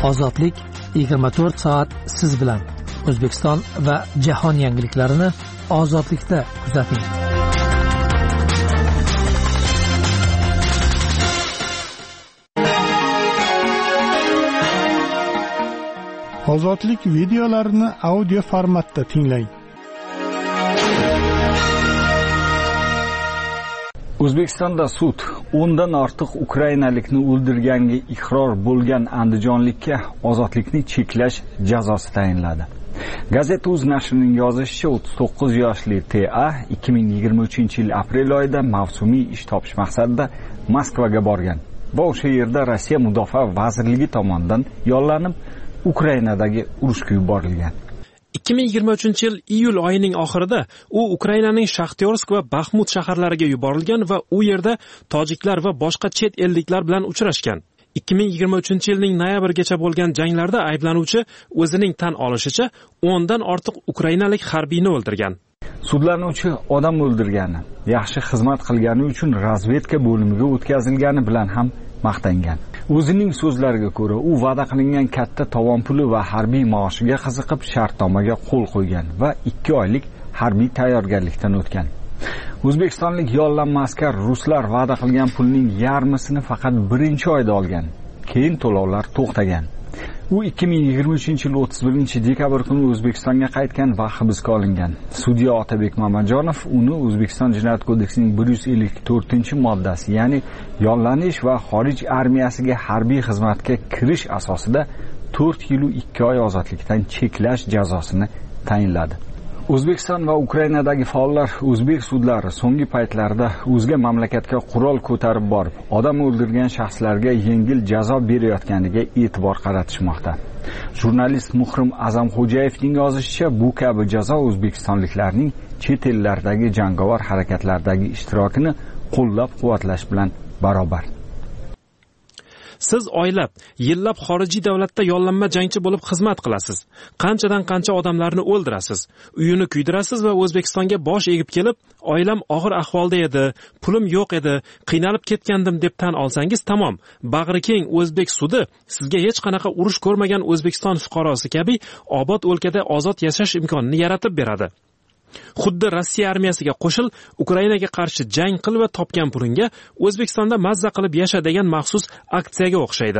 Ozodlik 24 soat siz bilan. O'zbekiston va jahon yangiliklarini ozodlikda kuzating. Ozodlik videolarini audio formatda tinglang. O'zbekistonda sud 10 dan ortiq ukrainalikni o'ldirganga iqror bo'lgan andijonlikka ozodlikni cheklash jazosi tayinladi. Gazeta.uz nashrining yozishicha 39 yoshli T.A. 2023-yil aprel oyida mavsumiy ish topish maqsadida Moskvaga borgan va o'sha yerda Rossiya Mudofaa vazirligi tomonidan yollanib Ukrainadagi urushga yuborilgan. 2023-yil iyul oyining oxirida u Ukrainaning Shaxtyorsk va Baxmut shaharlariga yuborilgan va u yerda tojiklar va boshqa chet elliklar bilan uchrashgan. 2023-yilning noyabrgacha bo'lgan janglarda ayblanuvchi o'zining tan olishicha 10 dan ortiq ukrainalik harbiyni o'ldirgan. Sudlanuvchi odam o'ldirgani, yaxshi xizmat qilgani uchun razvedka bo'limiga o'tkazilgani bilan ham maqtangan. O'zining so'zlariga ko'ra, u va'da qilingan katta tovon puli va harbiy maoshiga qiziqib shartnomaga qo'l qo'ygan va 2 oylik harbiy tayyorgarlikdan o'tgan. O'zbekistonlik yollanma askar ruslar va'da qilgan pulning yarmisini faqat 1-oyda olgan. Keyin to'lovlar to'xtagan. U 2023-yil 31-dekabr kuni O'zbekistonga qaytgan va hibsga olingan. Sudya Otabek Mamajonov uni O'zbekiston Jinoyat kodeksining 154-moddasi, ya'ni yollanish va xorij armiyasiga harbiy xizmatga kirish asosida 4 yil 2 oy ozodlikdan cheklash jazosini tayinladi. O'zbekiston va Ukrainadagi faollar o'zbek sudlari so'nggi paytlarda o'zga mamlakatga qurol ko'tarib borib, odam o'ldirgan shaxslarga yengil jazo berayotganiga e'tibor qaratishmoqda. Jurnalist Muhrim Azamxo'jayevning yozishicha, bu kabi jazo o'zbekistonliklarning chet ellardagi jangovar harakatlardagi ishtirokini qo'llab-quvvatlash bilan barobar. Siz oylab, yillab xorijiy davlatda yollanma jangchi bo'lib xizmat qilasiz. Qanchadan qancha odamlarni o'ldirasiz. Uyini kuydirasiz va O'zbekistonga bosh egib kelib, oilam og'ir ahvolda edi, pulim yo'q edi, qiynalib ketgandim deb tan olsangiz tamom. Bag'ri keng o'zbek sudi sizga hech qanaqa urush ko'rmagan O'zbekiston fuqarosi kabi obod o'lkada ozod yashash imkonini yaratib beradi. Xuddi Rossiya armiyasiga qo'shil, Ukrainaga qarshi jang qil va topgan pulingga O'zbekistonda mazza qilib yasha degan maxsus aksiyaga o'xshaydi.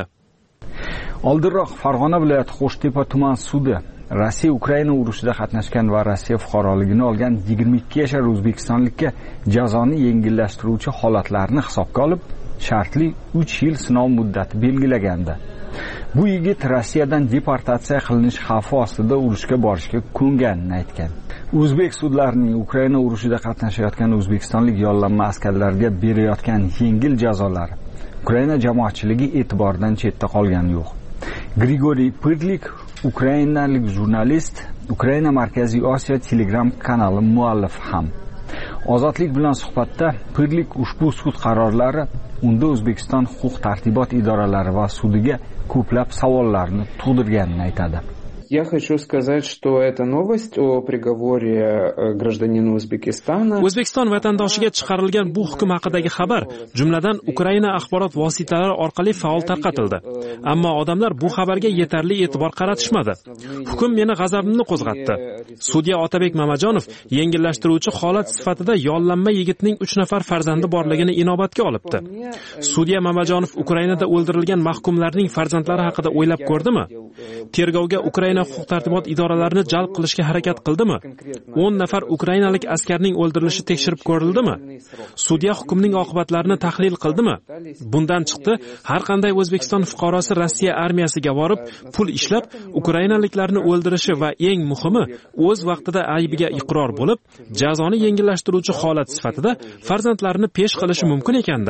Oldinroq Farg'ona viloyati Qo'shtepa tuman sudi Rossiya Ukraina urushida qatnashgan va Rossiya fuqaroligini olgan 22 yashar o'zbekistonlikka jazoni yengillashtiruvchi holatlarni hisobga olib, shartli 3 yil sinov muddati belgilagandi. Bu yigit Rossiyadan deportatsiya qilinish xavfi ostida urushga borishga ko'nganini aytgan. O'zbek sudlarining Ukraina urushida qatnashayotgan o'zbekistonlik yollanma askarlarga berayotgan yengil jazolari Ukraina jamoatchiligi e'tiboridan chetda qolgani yo'q. Grigoriy Pyrlik, ukrainalik jurnalist, Ukraina Markaziy Osiyo Telegram kanali muallifi ham. Ozodlik bilan suhbatda Pyrlik ushbu sud qarorlari unda O'zbekiston huquq-tartibot idoralari va sudiga ko'plab savollarni tug'dirganini aytadi. Я хочу сказать, что эта новость о приговоре гражданина Узбекистана. O'zbekiston vatandoshiga chiqarilgan bu hukm haqidagi xabar, jumladan Ukraina axborot vositalari orqali faol tarqatildi. Ammo odamlar bu xabarga yetarli e'tibor qaratishmadi. Hukm meni g'azabimni qo'zg'atdi. Sudya Otabek Mamajonov yengillashtiruvchi holat sifatida yollanma yigitning 3 nafar farzandi borligini inobatga olibdi. Sudya Mamajonov Ukrainada o'ldirilgan mahkumlarning farzandlari haqida o'ylab ko'rdimi? Tergovga Ukraina huquq-tartibot idoralarini jalb qilishga harakat qildimi? 10 nafar ukrainalik askarning o'ldirilishi tekshirib ko'rildimi? Sudya hukmning oqibatlarini tahlil qildimi? Bundan chiqdi, har qanday O'zbekiston fuqarosi Rossiya armiyasiga borib, pul ishlab, ukrainaliklarni o'ldirishi va eng muhimi, o'z vaqtida aybiga iqror bo'lib, jazoni yengillashtiruvchi holat sifatida farzandlarini pesh qilishi mumkin ekanda.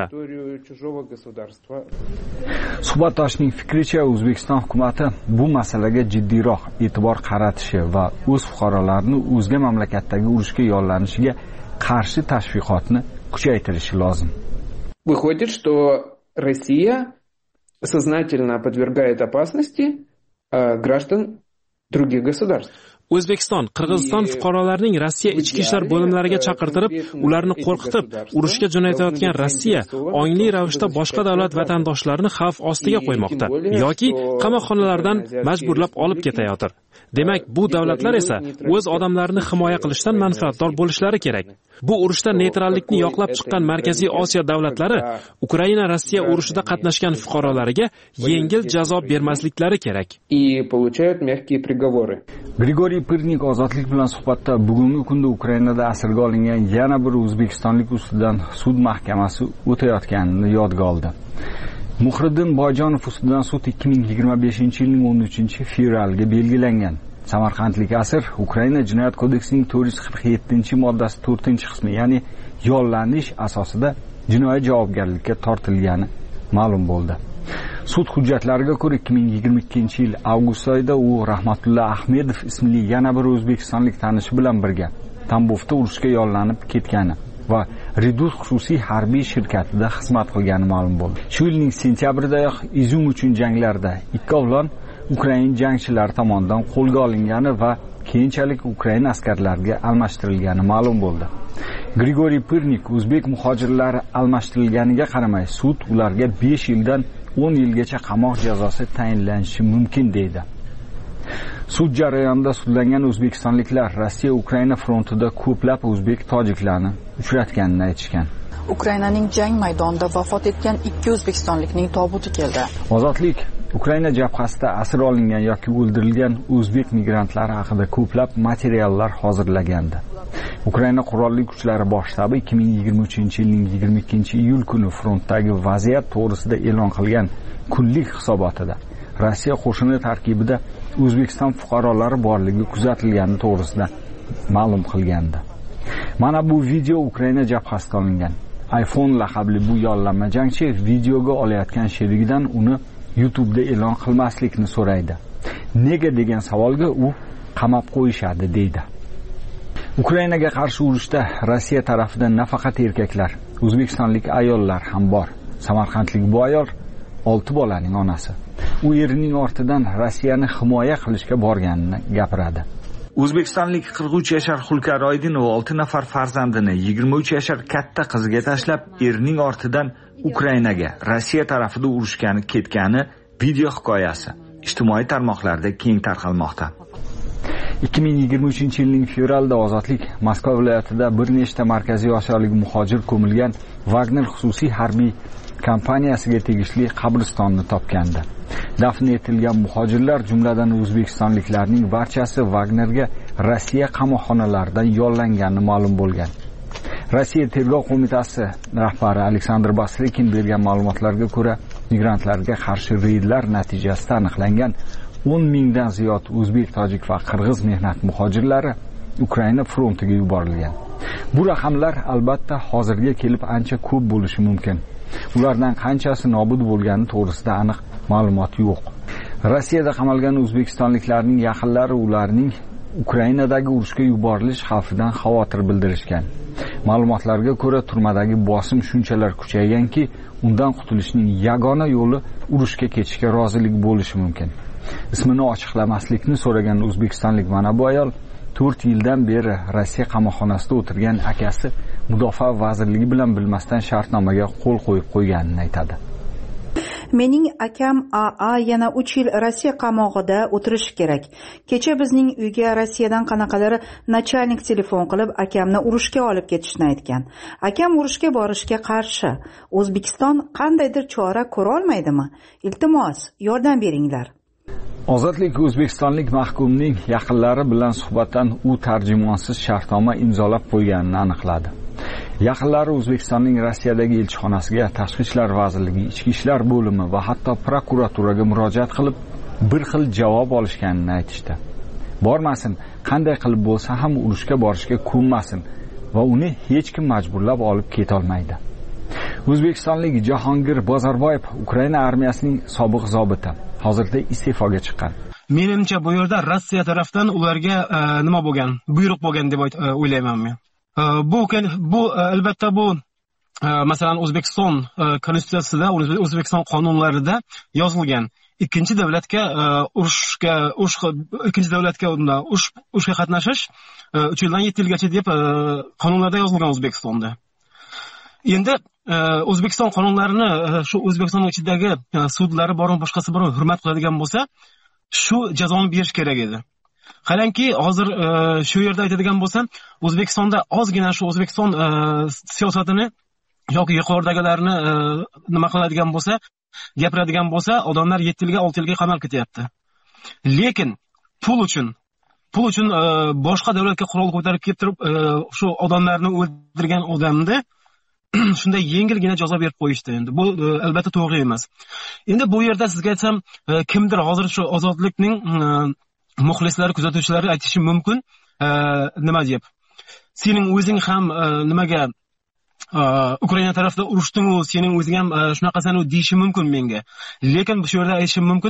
Suhbatdoshning fikricha, O'zbekiston hukumatı bu masalaga jiddiyroq e'tibor qaratishi va o'z fuqarolarini o'zga mamlakatdagi urushga yollanishiga qarshi tashviqotni kuchaytirishi lozim. Выходит, что Россия сознательно подвергает опасности граждан других государств. O'zbekiston, Qirg'iziston fuqarolarining Rossiya ichki ishlar bo'limlariga chaqirtirib, ularni qo'rqitib, urushga jo'natayotgan Rossiya ongli ravishda boshqa davlat vatandoshlarini xavf ostiga qo'ymoqda yoki qamoqxonalardan majburlab olib ketayotir. Demak, bu davlatlar esa o'z odamlarini himoya qilishdan manfaatdor bo'lishlari kerak. Bu urushda neytrallikni yoqlab chiqqan Markaziy Osiyo davlatlari Ukraina-Rossiya urushida qatnashgan fuqarolariga yengil jazo bermasliklari kerak. Grigoriy Pirnik ozodlik bilan suhbatda bugungi kunda Ukrainada asirga olingan yana bir o'zbekistonlik ustidan sud mahkamasi o'tayotganini yodga oldi. Muhriddin Boyjonov ustidan sud 2025-yilning 13-fevraliga belgilangan. Samarqandlik asir Ukraina Jinoyat kodeksining 447-moddasi 4-qismi, ya'ni yollanish asosida jinoiy javobgarlikka tortilgani ma'lum bo'ldi. Sud hujjatlariga ko'ra 2022-yil avgust oyida u Rahmatullo Ahmedov ismli yana bir o'zbekistonlik tanishi bilan birga Tambovda urushga yollanib ketgani va Redus xususiy harbiy shirkatida xizmat qilgani ma'lum bo'ldi. Shu yilning sentyabridayoq Izum uchun janglarda ikkovlon Ukraina jangchilari tomonidan qo'lga olingani va keyinchalik Ukraina askarlariga almashtirilgani ma'lum bo'ldi. Grigoriy Pirnik o'zbek muhojirlari almashtirilganiga qaramay, sud ularga 5 yildan 10 yilgacha qamoq jazosi tayinlanishi mumkin deydi. Sud jarayonida sudlangan o'zbekistonliklar Rossiya Ukraina frontida ko'plab o'zbek tojiklarni uchratganini aytishgan. Ukrainaning jang maydonida vafot etgan 2 o'zbekistonlikning tobuti keldi. Ozodlik Ukraina jabhasida asir olingan yoki o'ldirilgan o'zbek migrantlari haqida ko'plab materiallar hozirlagandi. Ukraina qurolli kuchlari bosh shtabi 2023-yilning 22-iyul kuni frontdagi vaziyat to'g'risida e'lon qilgan kunlik hisobotida Rossiya qo'shini tarkibida O'zbekiston fuqarolari borligi kuzatilgani to'g'risida ma'lum qilgandi. Mana bu video Ukraina jabhasida olingan. iPhone laqabli bu yollanma jangchi videoga olayotgan sherigidan uni YouTube'da e'lon qilmaslikni so'raydi. Nega degan savolga u qamab qo'yishadi deydi. Ukrainaga qarshi urushda Rossiya tarafidan nafaqat erkaklar, o'zbekistonlik ayollar ham bor. Samarqandlik bu ayol 6 bolaning onasi. U erining ortidan Rossiyani himoya qilishga borganini gapiradi. O'zbekistonlik 43 yashar Xulkar Oydinov 6 nafar farzandini 23 yashar katta qiziga tashlab, erining ortidan Ukrainaga Rossiya tarafida urushgani ketgani video hikoyasi ijtimoiy tarmoqlarda keng tarqalmoqda. 2023-yilning fevralida Ozodlik Moskva viloyatida bir nechta markaziy osiyolik muhojir ko'milgan Wagner xususiy harbiy kompaniyasiga tegishli qabristonni topgandi. Dafn etilgan muhojirlar, jumladan o'zbekistonliklarning barchasi Wagnerga Rossiya qamoqxonalaridan yollangani ma'lum bo'lgan. Rossiya tergov qo'mitasi rahbari Aleksandr Basrekin bergan ma'lumotlarga ko'ra, migrantlarga qarshi reydlar natijasida aniqlangan 10 mingdan ziyod o'zbek, tojik va qirg'iz mehnat muhojirlari Ukraina frontiga yuborilgan. Bu raqamlar albatta hozirga kelib ancha ko'p bo'lishi mumkin. Ulardan qanchasi nobud bo'lgani to'g'risida aniq ma'lumot yo'q. Rossiyada qamalgan o'zbekistonliklarning yaqinlari ularning Ukrainadagi urushga yuborilish xavfidan xavotir bildirishgan. Ma'lumotlarga ko'ra, turmadagi bosim shunchalar kuchayganki, undan qutulishning yagona yo'li urushga ketishga rozilik bo'lishi mumkin. Ismini ochiqlamaslikni so'ragan o'zbekistonlik mana bu ayol 4 yildan beri Rossiya qamoqxonasida o'tirgan akasi Mudofaa vazirligi bilan bilmasdan shartnomaga qo'l qo'yib qo'yganini aytadi. Mening akam AA yana 3 yil Rossiya qamoqida o'tirishi kerak. Kecha bizning uyga Rossiyadan qanaqadir nachalnik telefon qilib, akamni urushga olib ketishni aytgan. Akam urushga borishga qarshi. O'zbekiston qandaydir chora ko'ra olmaydimi? Iltimos, yordam beringlar. Ozodlik o'zbekistonlik mahkumning yaqinlari bilan suhbatdan u tarjimonsiz shartnoma imzolab qo'yganini aniqladi. Yaqinlari O'zbekistonning Rossiyadagi elchixonasiga, Tashqi ishlar vazirligi, Ichki ishlar bo'limi va hatto prokuraturaga murojaat qilib, bir xil javob olishganini aytishdi. Bormasin, qanday qilib bo'lsa ham urushga borishga ko'nmasin va uni hech kim majburlab olib keta olmaydi. O'zbekistonlik Jahongir Bozorboyev Ukraina armiyasining sobiq zobiti, hozirda iste'foga chiqqan. Menimcha bu yerda Rossiya tarafdan ularga nima bo'lgan, buyruq bo'lgan deb o'ylayman men. Bu albatta bu masalan O'zbekiston konstitutsiyasida, O'zbekiston qonunlarida yozilgan. ikkinchi davlatga urushga qatnashish 3 yildan 7 yilgacha deb qonunlarda yozilgan O'zbekistonda. Endi O'zbekiston qonunlarini shu O'zbekiston ichidagi sudlari bormi, boshqasi bormi hurmat qiladigan bo'lsa, shu jazoni berish kerak edi. Qarangki, hozir shu yerda aytadigan bo'lsam, O'zbekistonda ozgina shu O'zbekiston siyosatini yoki yuqoridagilarni nima qiladigan bo'lsa, gapiradigan bo'lsa, odamlar 7 yilga, 6 yilga qamal ketyapti. Lekin pul uchun boshqa davlatga qurol ko'tarib kelib turib, shu odamlarni o'ldirgan odamni shunday yengilgina jazo berib qo'yishdi. Endi bu albatta to'g'ri emas. Endi bu yerda sizga aytsam, kimdir hozir shu ozodlikning muxlislari, kuzatuvchilari aytishi mumkin, nima deb. Sening o'zing ham nimaga Ukraina tarafida urushding-u, sening o'zing ham shunaqasan-u deyishi mumkin menga. Lekin bu yerda aytishim mumkin,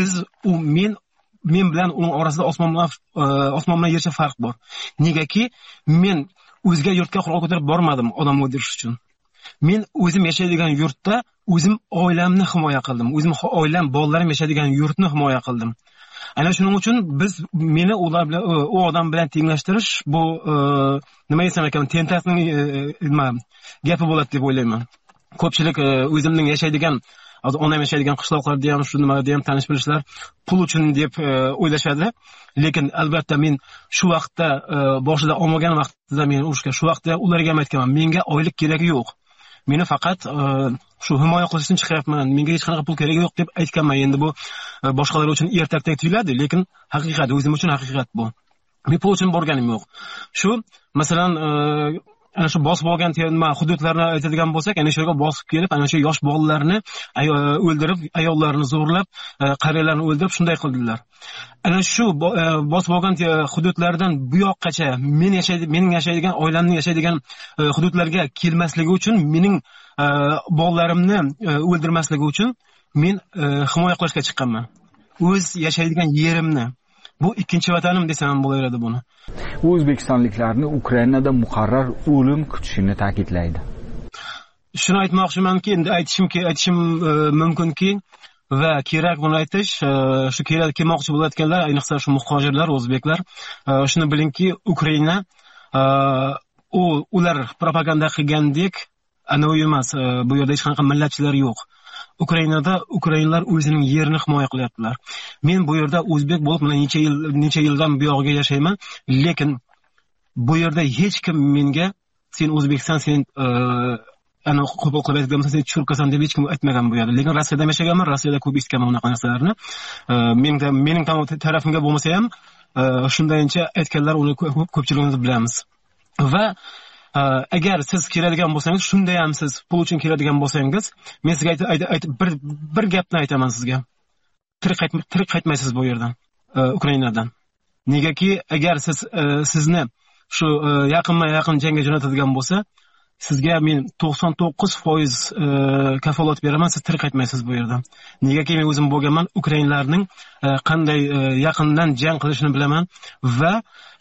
men bilan uning orasida osmon bilan yercha farq bor. Negaki, men o'zga yurtga qurol ko'tarib bormadim odam o'ldirish uchun. Men o'zim yashaydigan yurtda o'zim oilamni himoya qildim. O'zim oilam, bolalarim yashaydigan yurtni himoya qildim. Ana shuning uchun meni u odam bilan tenglashtirish bu nima desam ekan, tentakning gapi bo'ladi deb o'ylayman. Ko'pchilik o'zimning yashaydigan, onam yashaydigan qishloqlarda ham shu nimada ham tanish bilishlar pul uchun deb o'ylashadi. Lekin albatta men shu vaqtda boshida olmagan vaqtida men urushga shu vaqtda ularga ham aytganman, menga oylik keragi yo'q. Meni faqat shu himoya qilish uchun chiqyapman. Menga hech qanaqa pul keragi yo'q deb aytganman. Endi bu boshqalar uchun ertakdek tuyuladi, lekin haqiqat, o'zim uchun haqiqat bu. Men pul uchun borganim yo'q. Shu, masalan, ana shu bosib olgan hududlarni aytadigan bo'lsak, ana shu yerga bosib kelib, ana shu yosh bolalarni o'ldirib, ayollarni zo'rlab, qariyalarni o'ldirib shunday qildilar. Ana shu bosib olgan hududlardan bu yoqqacha mening yashaydigan, oilamning yashaydigan hududlarga kelmasligi uchun, mening bolalarimni o'ldirmasligi uchun men himoya qilishga chiqqanman. O'z yashaydigan yerimni. Bu ikkinchi vatanim desam bo'laveradi buni. U o'zbekistonliklarni Ukrainada muqarrar o'lim kutishini ta'kidlaydi. Shuni aytmoqchimanki, endi aytishim mumkinki va kerak buni aytish, shu kelmoqchi bo'layotganlar, ayniqsa shu muhojirlar, o'zbeklar, shuni bilingki, Ukraina ular propaganda qilgandek anoyi emas. Bu yerda hech qanaqa millatchilar yo'q. Ukrainalar o'zining yerini himoya qilyaptilar. Men bu yerda o'zbek bo'lib, mana necha yildan bu yoqqa yashayman, lekin bu yerda hech kim menga sen o'zbeksan, sen ana qo'pol qilib aytganman, sen churkasan deb hech kim aytmagan bu yerda. Lekin Rossiyada yashaganman, Rossiyada ko'p eshitganman unaqa narsalarni. Mening tarafimga bo'lmasa ham shundayincha aytganlar, uni ko'pchiligimiz bilamiz. Va agar siz keladigan bo'lsangiz, shunday ham siz pul uchun keladigan bo'lsangiz, men sizga bir gapni aytaman sizga. Tirik qaytmaysiz bu yerdan, Ukrainadan. Negaki, agar sizni shu yaqin jangga jo'natadigan bo'lsa, sizga men 99% kafolat beraman, siz tirik qaytmaysiz bu yerdan. Negaki men o'zim bo'lganman, ukrainlarning qanday yaqindan jang qilishini bilaman va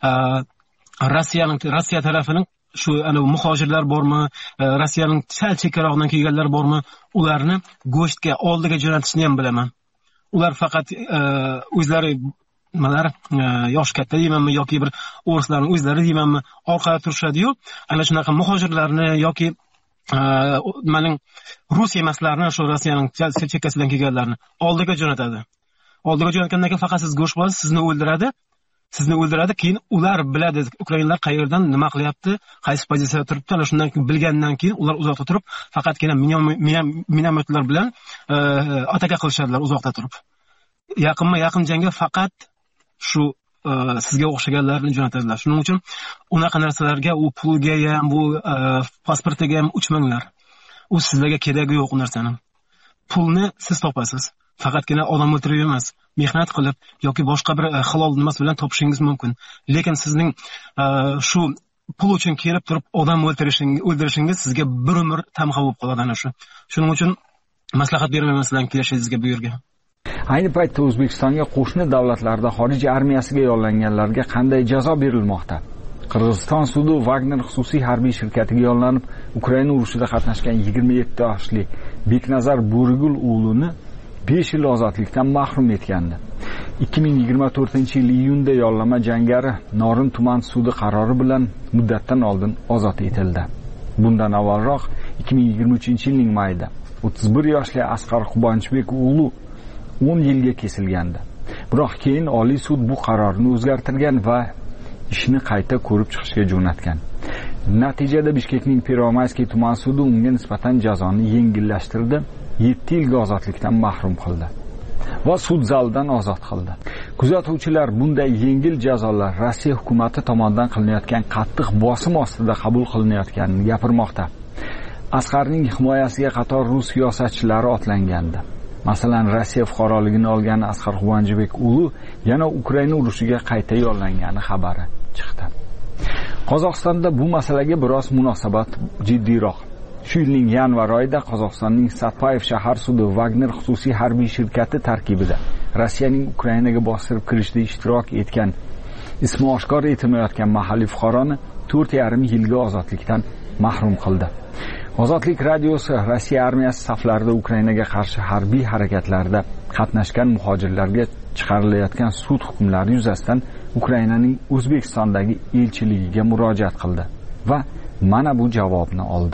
Rossiya tarafining shu ana muhojirlar bormi, Rossiyaning sal chekkarog'idan kelganlar bormi, ularni go'shtga oldiga jo'natishni ham bilaman. Ular faqat o'zlari yosh katta deymanmi yoki bir o'rislarning o'zlari deymanmi, orqada turishadi-yu, ana shunaqa muhojirlarni yoki mening rus emaslarni, shu Rossiyaning chekkasidan kelganlarni oldiga jo'natadi. Oldiga jo'natgandan keyin faqat siz go'sht bo'lasiz, sizni o'ldiradi, keyin ular biladi ukrainlar qayerdan nima qilyapti, qaysi pozitsiyada turibdi. Ana shundan keyin bilgandan keyin ular uzoqda turib, faqatgina minometlar bilan ataka qilishadilar uzoqda turib. Yaqin jangga faqat shu sizga o'xshaganlarni jo'natadilar. Shuning uchun unaqa narsalarga, u pulga ham, bu pasportiga ham uchmanglar. U sizlarga keragi yo'q u narsaning. Pulni siz topasiz. Faqatgina odam o'ldirib emas, mehnat qilib yoki boshqa bir halol nimasi bilan topishingiz mumkin. Lekin sizning shu pul uchun kelib turib odam o'ldirishingiz sizga bir umr tamg'a bo'lib qoladi ana shu. Shuning uchun maslahat bermayman sizlarga kelishingizga bu yerga. Ayni paytda O'zbekistonga qo'shni davlatlarda xorij armiyasiga yollanganlarga qanday jazo berilmoqda? Qirg'iziston sudi Wagner xususiy harbiy shirkatiga yollanib, Ukraina urushida qatnashgan 27 yoshli Beknazar Bo'rigul o'g'lini 5 yil ozodlikdan mahrum etgandi. 2024-yil iyunda yollama jangari Norin tuman sudi qarori bilan muddatdan oldin ozod etildi. Bundan avvalroq 2023-yilning mayida 31 yoshli Asqar Qubonchbek o'g'li 10 yilga kesilgandi. Biroq keyin Oliy sud bu qarorni o'zgartirgan va ishni qayta ko'rib chiqishga jo'natgan. Natijada Bishkekning Pervomayskiy tuman sudi unga nisbatan jazoni yengillashtirdi, 7 yilga ozodlikdan mahrum qildi va sud zalidan ozod qildi. Kuzatuvchilar bunday yengil jazolar Rossiya hukumati tomonidan qilinayotgan qattiq bosim ostida qabul qilinayotganini gapirmoqda. Asqarning himoyasiga qator rus siyosatchilari otlangandi. Masalan, Rossiya fuqaroligini olgan Asqar Quvonchbek o'g'li yana Ukraina urushiga qayta yollangani xabari chiqdi. Qozog'istonda bu masalaga biroz munosabat jiddiyroq. Shu yilning yanvar oyida Qozog'istonning Satpayev shahar sudi Wagner xususiy harbiy shirkati tarkibida Rossiyaning Ukrainaga bostirib kirishda ishtirok etgan, ismi oshkor etilmayotgan mahalliy fuqaroni 4,5 yilga ozodlikdan mahrum qildi. Ozodlik radiosi Rossiya armiyasi saflarida Ukrainaga qarshi harbiy harakatlarda qatnashgan muhojirlarga chiqarilayotgan sud hukmlari yuzasidan Ukrainaning O'zbekistondagi elchiligiga murojaat qildi va mana bu javobni oldi.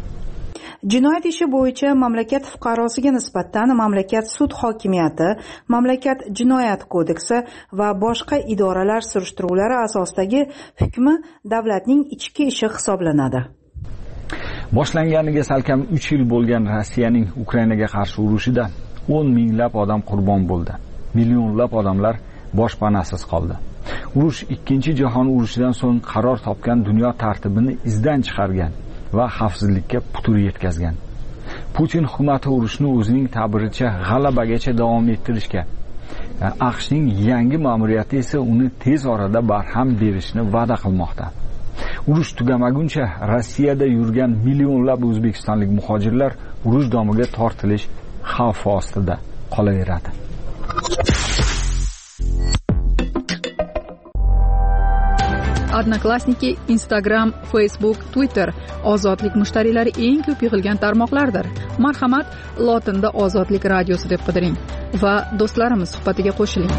Jinoyat ishi bo'yicha mamlakat fuqarosiga nisbatan mamlakat sud hokimiyati, mamlakat jinoyat kodeksi va boshqa idoralar surishtiruvlari asosidagi hukmi davlatning ichki ishi hisoblanadi. Boshlanganiga salkam 3 yil bo'lgan Rossiyaning Ukrainaga qarshi urushida 10 minglab odam qurbon bo'ldi. Millionlab odamlar boshpanasiz qoldi. Urush 2-jahon urushidan so'ng qaror topgan dunyo tartibini izdan chiqargan va xavfsizlikka putur yetkazgan. Putin hukumati urushni o'zining ta'biricha g'alabagacha davom ettirishga, AQShning yangi ma'muriyati esa uni tez orada barham berishni va'da qilmoqda. Urush tugamaguncha Rossiyada yurgan millionlab o'zbekistonlik muhojirlar urush domiga tortilish xavfi ostida qolaveradi. Odnoklassniki, Instagram, Facebook, Twitter ozodlik mushtariylari eng ko'p yig'ilgan tarmoqlardir. Marhamat, lotinda Ozodlik radiosi deb qidiring va do'stlarimiz suhbatiga qo'shiling.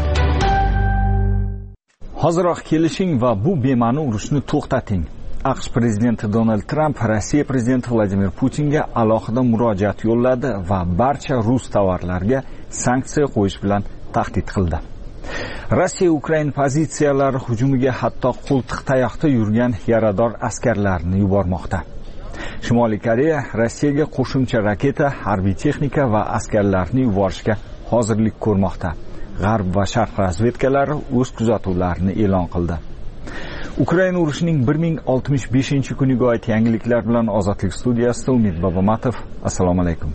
Hoziroq kelishing va bu bema'ni urushni to'xtating. AQSh prezidenti Donald Tramp Rossiya prezidenti Vladimir Putinga alohida murojaat yo'lladi va barcha rus tovarlarga sanksiya qo'yish bilan tahdid qildi. Rossiya Ukraina pozitsiyalari hujumiga hatto qo'ltiq tayoqda yurgan yarador askarlarni yubormoqda. Shimoliy Koreya Rossiyaga qo'shimcha raketa, harbiy texnika va askarlarni yuborishga hozirlik ko'rmoqda. G'arb va sharq razvedkalari o'z kuzatuvlarini e'lon qildi. Ukraina urushining 1065-kuniga oid yangiliklar bilan Ozodlik studiyasida Umid Bobomatov. Assalomu alaykum.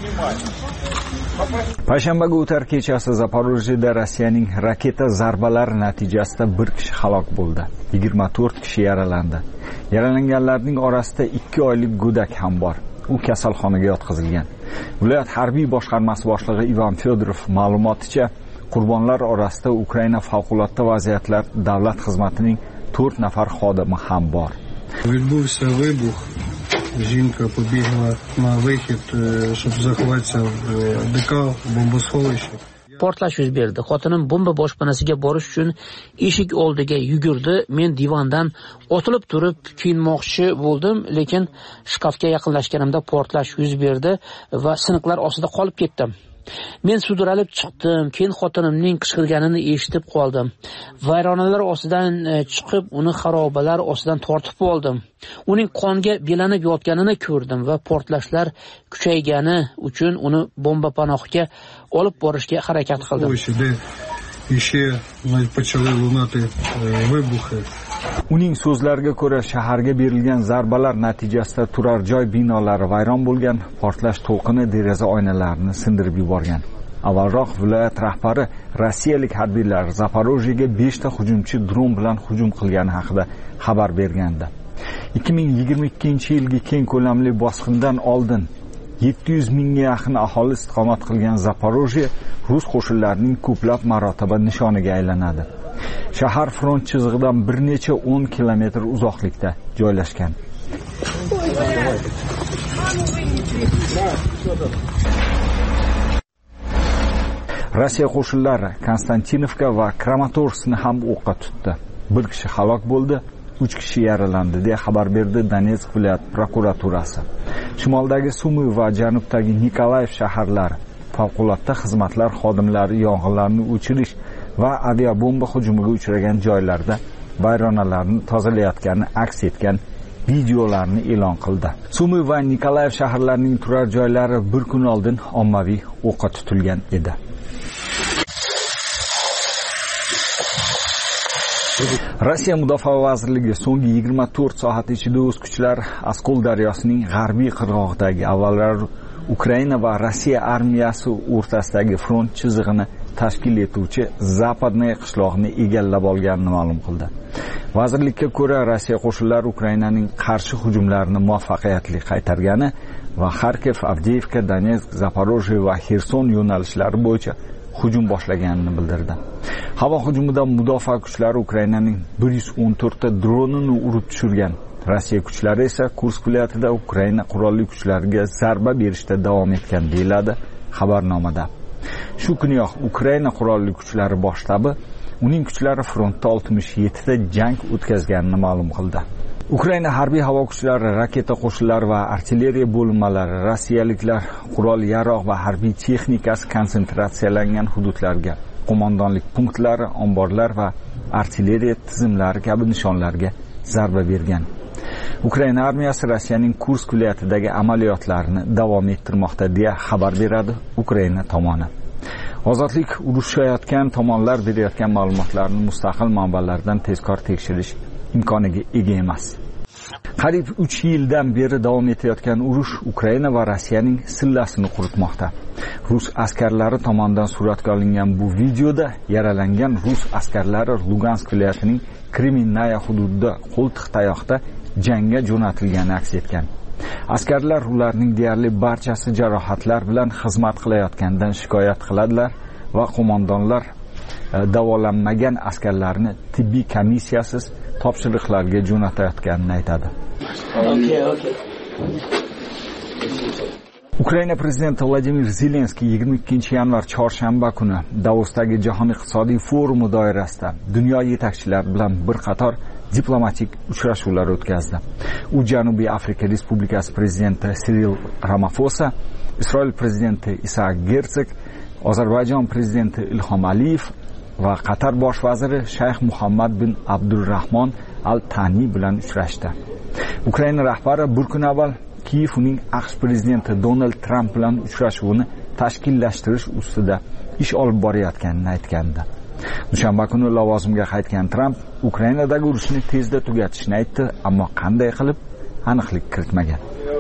Payshanbaga o'tar kechasi Zaporojyeda Rossiyaning raketa zarbalari natijasida 1 kishi halok bo'ldi. 24 kishi yaralandi. Yaralanganlarning orasida 2 oylik go'dak ham bor. U kasalxonaga yotqizilgan. Viloyat harbiy boshqarmasi boshlig'i Ivan Fedorov ma'lumoticha, qurbonlar orasida Ukraina favqulodda vaziyatlar davlat xizmatining 4 nafar xodimi ham bor. Відбувся вибух. Жінка побігла на вихід, щоб заховатися в ДК, бомбосховище. Portlash yuz berdi. Xotinim bomba boshpanasiga borish uchun eshik oldiga yugurdi. Men divandan otilib turib kiyinmoqchi bo'ldim, lekin shkafga yaqinlashganimda portlash yuz berdi va siniqlar ostida qolib ketdim. Men sudralib chiqdim, keyin xotinimning qichqirganini eshitib qoldim. Vayronalar ostidan chiqib, uni xarobalar ostidan tortib oldim. Uning qonga belanib yotganini ko'rdim va portlashlar kuchaygani uchun uni bomba panohiga olib borishga harakat qildim. Uning so'zlariga ko'ra, shaharga berilgan zarbalar natijasida turar joy binolari vayron bo'lgan, portlash to'lqini deraza oynalarini sindirib yuborgan. Avvalroq viloyat rahbari rossiyalik harbiylar Zaporojyega 5 ta hujumchi dron bilan hujum qilgani haqida xabar bergandi. 2022-yilgi keng ko'lamli bosqindan oldin 700 mingga yaqin aholi istiqomat qilgan Zaporojye rus qo'shinlarining ko'plab marotaba nishoniga aylanadi. Shahar front chizig'idan bir necha 10 kilometr uzoqlikda joylashgan. Rossiya qo'shinlari Konstantinovka va Kramatorskni ham o'qqa tutdi. Bir kishi halok bo'ldi, 3 kishi yaralandi deya xabar berdi Donetsk viloyat prokuraturasi. Shimoldagi Sumy va janubdagi Nikolayev shaharlari favqulodda xizmatlar xodimlari yong'inlarni o'chirish va aviabomba hujumiga uchragan joylarda vayronalarni tozalayotgani aks etgan videolarni e'lon qildi. Sumy va Nikolayev shaharlarining turar joylari bir kun oldin ommaviy o'qqa tutilgan edi. Rossiya Mudofaa vazirligi so'nggi 24 soat ichida o'z kuchlari Oskol daryosining g'arbiy qirg'og'idagi avvalroq Ukraina va Rossiya armiyasi o'rtasidagi front chizig'ini tashkil etuvchi Zapadnoye qishlog'ini egallab olganini ma'lum qildi. Vazirlikka ko'ra, Rossiya qo'shinlari Ukrainaning qarshi hujumlarini muvaffaqiyatli qaytargani va Kharkiv, Avdiivka, Donetsk, Zaporojye va Xerson yo'nalishlari bo'yicha hujum boshlaganini bildirdi. Havo hujumidan mudofaa kuchlari Ukrainaning 114 ta dronini urib tushirgan. Rossiya kuchlari esa Kursk viloyatida Ukraina qurolli kuchlariga zarba berishda davom etgan deyiladi xabarnomada. Shu kuniyoq Ukraina qurolli kuchlari bosh shtabi uning kuchlari frontda 67 ta jang o'tkazganini ma'lum qildi. Ukraina harbiy havo kuchlari, raketa qo'shinlari va artilleriya bo'linmalari rossiyaliklar qurol-yarog' va harbiy texnikasi konsentratsiyalangan hududlarga, qo'mondonlik punktlari, omborlar va artilleriya tizimlari kabi nishonlarga zarba bergan. Ukraina armiyasi Rossiyaning Kursk viloyatidagi amaliyotlarini davom ettirmoqda deya xabar beradi Ukraina tomoni. Ozodlik urushayotgan tomonlar berayotgan ma'lumotlarni mustaqil manbalardan tezkor tekshirish imkoniga ega emas. Qariyb 3 yildan beri davom etayotgan urush Ukraina va Rossiyaning sillasini quritmoqda. Rus askarlari tomonidan suratga olingan bu videoda yaralangan rus askarlari Lugansk viloyatining Kreminaya hududida qo'ltiq tayoqda jangga jo'natilgani aks etgan. Askarlar ularning deyarli barchasi jarohatlar bilan xizmat qilayotganidan shikoyat qiladilar va qo'mondonlar davolanmagan askarlarni tibbiy komissiyasiz topshiriqlarga jo'natayotganini aytadi. Ukraina prezidenti Vladimir Zelenskiy 22-yanvar chorshanba kuni Davosdagi Jahon iqtisodiy forumi doirasida dunyo yetakchilari bilan bir qator diplomatik uchrashuvlar o'tkazdi. U Janubiy Afrika Respublikasi prezidenti Cyril Ramaphosa, Isroil prezidenti Isaac Herzog, Ozarbayjon prezidenti Ilhom Aliyev va Qatar bosh vaziri Shayx Muhammad bin Abdurrahmon Al-Tani bilan uchrashdi. Ukraina rahbari bir kun avval Kiyev uning AQSh prezidenti Donald Trump bilan uchrashuvini tashkillashtirish ustida ish olib borayotganini aytgandi. Dushanba kuni lavozimga qaytgan Trump Ukrainadagi urushni tezda tugatishni aytdi, ammo qanday qilib aniqlik kiritmagan.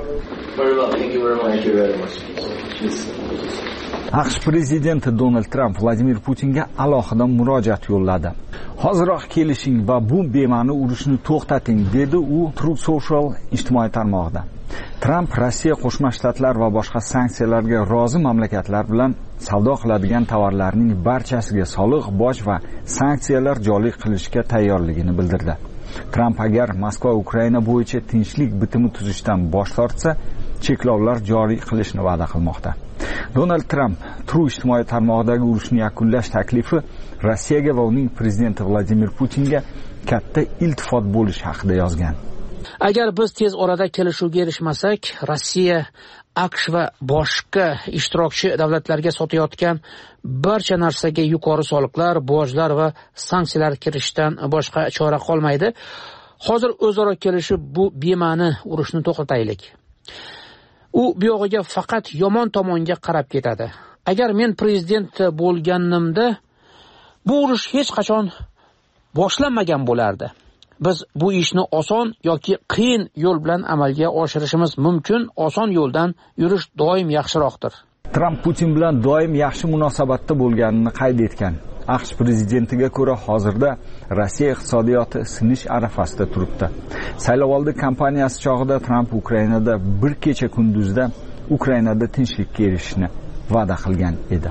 AQSh prezidenti Donald Trump Vladimir Putinga alohida murojaat yo'lladi. Hoziroq kelishing va bu bema'ni urushni to'xtating, dedi u Truth Social ijtimoiy tarmog'ida. Trump Rossiya Qo'shma Shtatlar va boshqa sanksiyalarga rozi mamlakatlar bilan savdo qiladigan tovarlarning barchasiga soliq, boj va sanksiyalar joriy qilishga tayyorligini bildirdi. Trump agar Moskva Ukraina bo'yicha tinchlik bitimi tuzishdan bosh tortsa, cheklovlar joriy qilishni va'da qilmoqda. Donald Trump Truth ijtimoiy tarmog'idagi urushni yakunlash taklifi Rossiyaga va uning prezidenti Vladimir Putinga katta iltifot bo'lishi haqida yozgan. Agar biz tez orada kelishuvga erishmasak, Rossiya, AQSh va boshqa ishtirokchi davlatlarga sotayotgan barcha narsaga yuqori soliqlar, bojlar va sanksiyalar kirishdan boshqa chora qolmaydi. Hozir o'zaro kelishib bu bema'ni urushni to'xtataylik. U buyog'iga faqat yomon tomonga qarab ketadi. Agar men prezident bo'lganimda bu urush hech qachon boshlanmagan bo'lardi. Biz bu ishni oson yoki qiyin yo'l bilan amalga oshirishimiz mumkin. Oson yo'ldan yurish doim yaxshiroqdir. Trump Putin bilan doim yaxshi munosabatda bo'lganini qayd etgan. AQSh prezidentiga ko'ra hozirda Rossiya iqtisodiyoti sinish arafasida turibdi. Saylovoldi kampaniyasi chog'ida Trump Ukrainada bir kecha kunduzda Ukrainada tinchlikka erishishni va'da qilgan edi.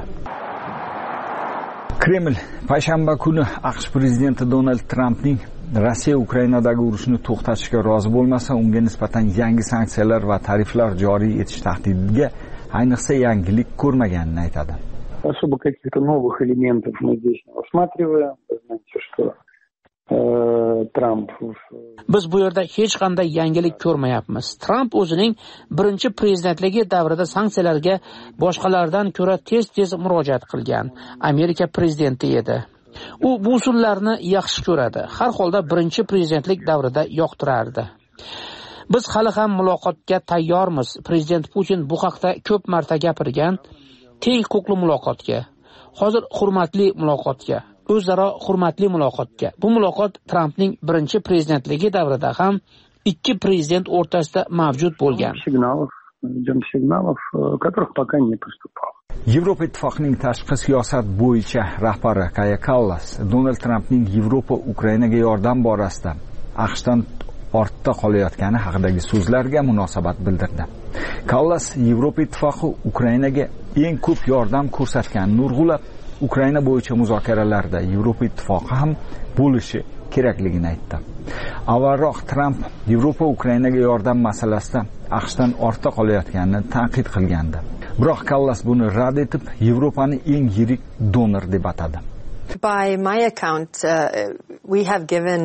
Kreml payshanba kuni AQSh prezidenti Donald Trampning Rossiya Ukrainadagi urushni to'xtatishga rozi bo'lmasa, unga nisbatan yangi sanksiyalar va tariflar joriy etish tahdidiga ayniqsa yangilik ko'rmaganini aytadi. особо каких-то новых элементов мы здесь не усматриваем. Вы знаете, что Tramp biz bu yerda hech qanday yangilik ko'rmayapmiz. Tramp o'zining birinchi prezidentligi davrida sanksiyalarga boshqalardan ko'ra tez murojaat qilgan Amerika prezidenti edi. U bu usullarni yaxshi ko'radi. Har holda birinchi prezidentlik davrida yoqtirardi. Biz hali ham muloqotga tayyormiz. Prezident Putin bu haqda ko'p marta gapirgan. Teng huquqli muloqotga, hozir hurmatli muloqotga, o'zaro hurmatli muloqotga. Bu muloqot Trampning birinchi prezidentligi davrida ham ikki prezident o'rtasida mavjud bo'lgan. Signalov, которых пока не поступало. Yevropa Ittifoqining tashqi siyosat bo'yicha rahbari Kaja Kallas Donald Trampning Yevropa Ukrainaga yordam borasida AQShdan ortda qolayotgani haqidagi so'zlarga munosabat bildirdi. Kallas Yevropa Ittifoqi Ukrainaga eng ko'p yordam ko'rsatganini urg'ulab, Ukraina bo'yicha muzokaralarda Yevropa Ittifoqi ham bo'lishi kerakligini aytdi. Avvalroq Tramp Yevropa Ukrainaga yordam masalasida AQShdan ortda qolayotganini tanqid qilgandi. Biroq Kallas buni rad etib, Yevropani eng yirik donor deb atadi. By my account, we have given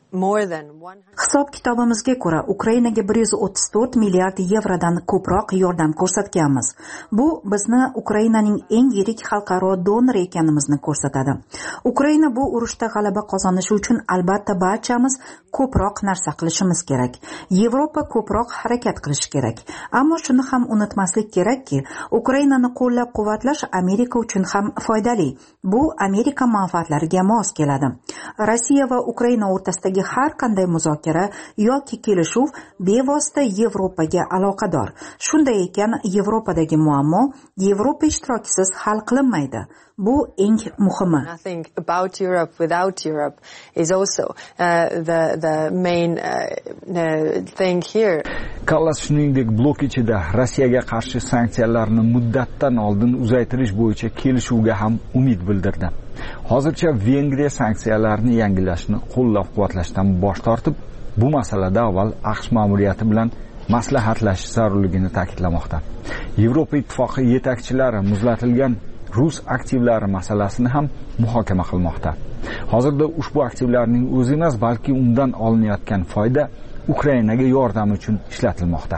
hisob kitobimizga ko'ra Ukrainaga 134 milliard yevrodan ko'proq yordam ko'rsatganmiz. Bu bizni Ukrainaning eng yirik xalqaro donori ekanimizni ko'rsatadi. Ukraina bu urushda g'alaba qozonishi uchun albatta barchamiz ko'proq narsa qilishimiz kerak. Yevropa ko'proq harakat qilishi kerak. Ammo shuni ham unutmaslik kerakki, Ukrainani qo'llab-quvvatlash Amerika uchun ham foydali. Bu Amerika manfaatlariga mos keladi. Rossiya va Ukraina o'rtasidagi har qanday muzokara yoki kelishuv bevosita Yevropaga aloqador. Shunday ekan, Yevropadagi muammo Yevropa ishtirokisiz hal qilinmaydi. Bu eng muhimi. Nothing about Europe without Europe is also the main thing here. Kallas shuningdek blok ichida Rossiyaga qarshi sanksiyalarni muddatdan oldin uzaytirish bo'yicha kelishuvga ham umid bildirdi. Hozircha Vengriya sanksiyalarni yangilashni qo'llab-quvvatlashdan bosh tortib, bu masalada avval AQSh ma'muriyati bilan maslahatlashish zarurligini ta'kidlamoqda. Yevropa Ittifoqi yetakchilari muzlatilgan rus aktivlari masalasini ham muhokama qilmoqda. Hozirda ushbu aktivlarning o'zi emas, balki undan olinayotgan foyda Ukrainaga yordam uchun ishlatilmoqda.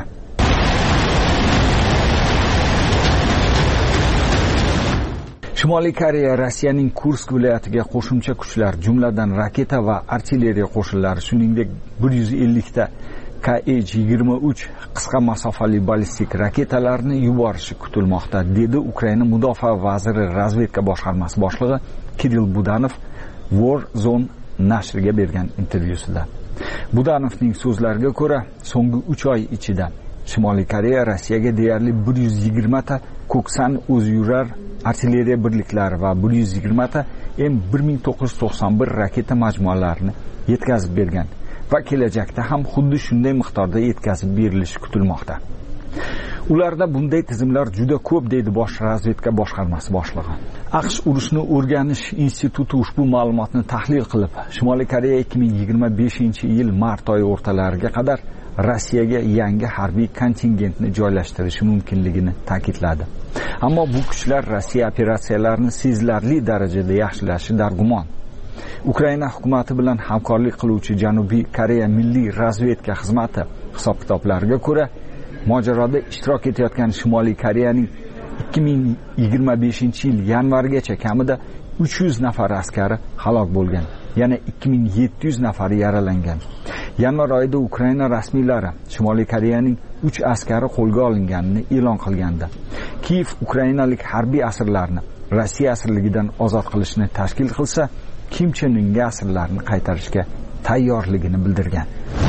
Shimoliy Koreya Rossiyaning Kursk viloyatiga qo'shimcha kuchlar, jumladan raketa va artilleriya qo'shinlari, shuningdek 150 ta Kh-23 qisqa masofali ballistik raketalarni yuborishi kutilmoqda, dedi Ukraina mudofaa vaziri razvedka boshqarmasi boshlig'i Kirill Budanov War Zone nashriga bergan intervyusida. Budanovning so'zlariga ko'ra, so'nggi 3 oy ichida Shimoliy Koreya Rossiyaga deyarli 120 ta Koksan o'ziyurar artilleriya birliklari va 120 ta M1991 raketa majmualarini yetkazib bergan va kelajakda ham xuddi shunday miqdorda yetkazib berilishi kutilmoqda. Ularda bunday tizimlar juda ko'p, deydi bosh razvedka boshqarmasi boshlig'i. AQSh urushni o'rganish instituti ushbu ma'lumotni tahlil qilib, Shimoliy Koreya 2025-yil mart oyi o'rtalariga qadar Rossiyaga yangi harbiy kontingentni joylashtirishi mumkinligini ta'kidladi. Ammo bu kuchlar Rossiya operatsiyalarini sezilarli darajada yaxshilashi dargumon. Ukraina hukumati bilan hamkorlik qiluvchi Janubiy Koreya Milliy razvedka xizmati hisob-kitoblariga ko'ra, mojaroda ishtirok etayotgan Shimoliy Koreyaning 2025-yil yanvargacha kamida 300 nafar askari halok bo'lgan. Yana 2700 nafari yaralangan. Yanvar oyida Ukraina rasmiylari Shimoliy Koreyaning 3 askari qo'lga olinganini e'lon qilgandi. Kiyev ukrainalik harbiy asirlarni Rossiya asirligidan ozod qilishni tashkil qilsa, Kim Chen Inga asirlarni qaytarishga tayyorligini bildirgan.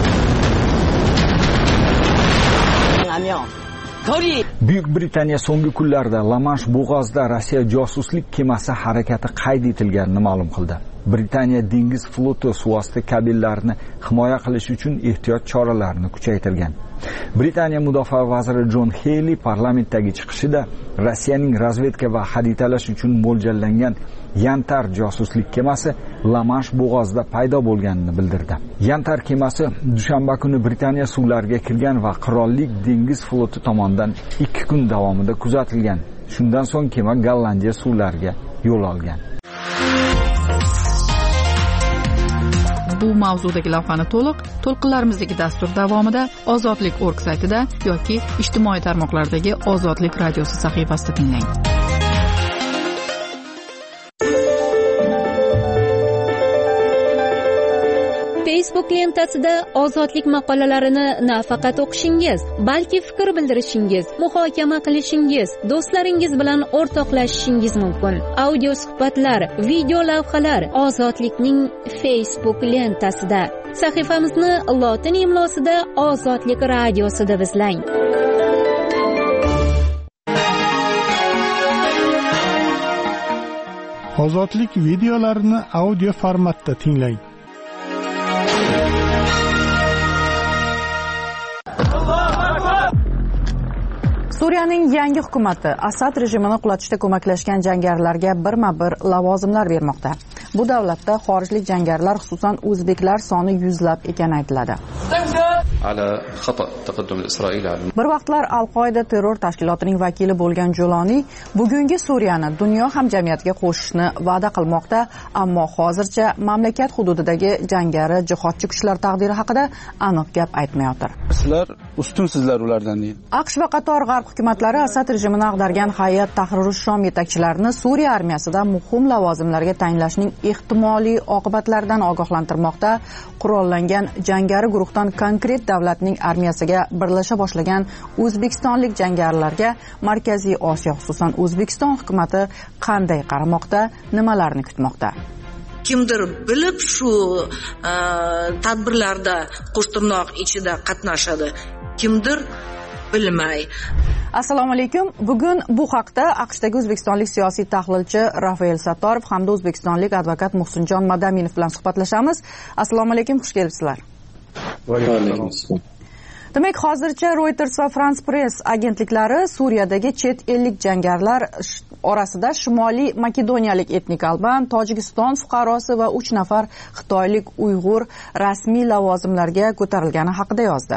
Buyuk Britaniya so'nggi kunlarda La-Mansh bo'g'ozida Rossiya josuslik kemasi harakati qayd etilganini ma'lum qildi. Britaniya dengiz floti suvosti kabellarini himoya qilish uchun ehtiyot choralarini kuchaytirgan. Britaniya mudofaa vaziri Jon Heyli parlamentdagi chiqishida Rossiyaning razvedka va xaritalash uchun mo'ljallangan Yantar josuslik kemasi La-Mansh bo'g'ozida paydo bo'lganini bildirdi. Yantar kemasi dushanba kuni Britaniya suvlariga kirgan va qirollik dengiz floti tomonidan 2 kun davomida kuzatilgan. Shundan so'ng kema Gollandiya suvlariga yo'l olgan. Bu mavzudagi lavhani to'lqinlarimizdagi dastur davomida ozodlik.org saytida yoki ijtimoiy tarmoqlardagi Ozodlik radiosi sahifasida tinglang. Facebook lentasida ozodlik maqolalarini nafaqat o'qishingiz, balki fikr bildirishingiz, muhokama qilishingiz, do'stlaringiz bilan o'rtoqlashishingiz mumkin. Audio suhbatlar, video lavhalar Ozodlikning Facebook lentasida. Sahifamizni lotin imlosida Ozodlik radiosi deb izlang. Ozodlik videolarini audio formatda tinglang. Suriyaning yangi hukumati Asad rejimini qulatishda ko'maklashgan jangarilarga birma-bir lavozimlar bermoqda. Bu davlatda xorijlik jangarilar, xususan o'zbeklar soni yuzlab ekani aytiladi. Bir vaqtlar Al-Qoida terror tashkilotining vakili bo'lgan Joloni bugungi Suriyani dunyo hamjamiyatiga qo'shishni va'da qilmoqda, ammo hozircha mamlakat hududidagi jangari jihodchi kuchlar taqdiri haqida aniq gap aytmayotir. Sizlar ustunsizlar ulardan deydi. AQSh va qator g'arb hukumatlari Asad rejimini ag'dargan Hayat Tahrir Shom yetakchilarini Suriya armiyasida muhim lavozimlarga tayinlashning ehtimoliy oqibatlaridan ogohlantirmoqda. Qurollangan jangari guruhdan konkret davlatning armiyasiga birlasha boshlagan o'zbekistonlik jangarilarga Markaziy Osiyo, xususan O'zbekiston hukumatı qanday qaramoqda, nimalarni kutmoqda? Kimdir bilib shu tadbirlarda qo'shtirnoq ichida qatnashadi, kimdir bilmay. Assalomu alaykum. Bugun bu haqda AQShdagi o'zbekistonlik siyosiy tahlilchi Rafael Sattorov hamda o'zbekistonlik advokat Muhsinjon Madaminov bilan suhbatlashamiz. Assalomu alaykum, xush kelibsizlar. Va alaykum assalom. Demak, hozircha Reuters va France Press agentliklari Suriyadagi chet ellik jangarilar orasida Shimoliy Makedoniyalik etnik alban, Tojikiston fuqarosi va 3 nafar xitoylik Uyg'ur rasmiy lavozimlarga ko'tarilgani haqida yozdi.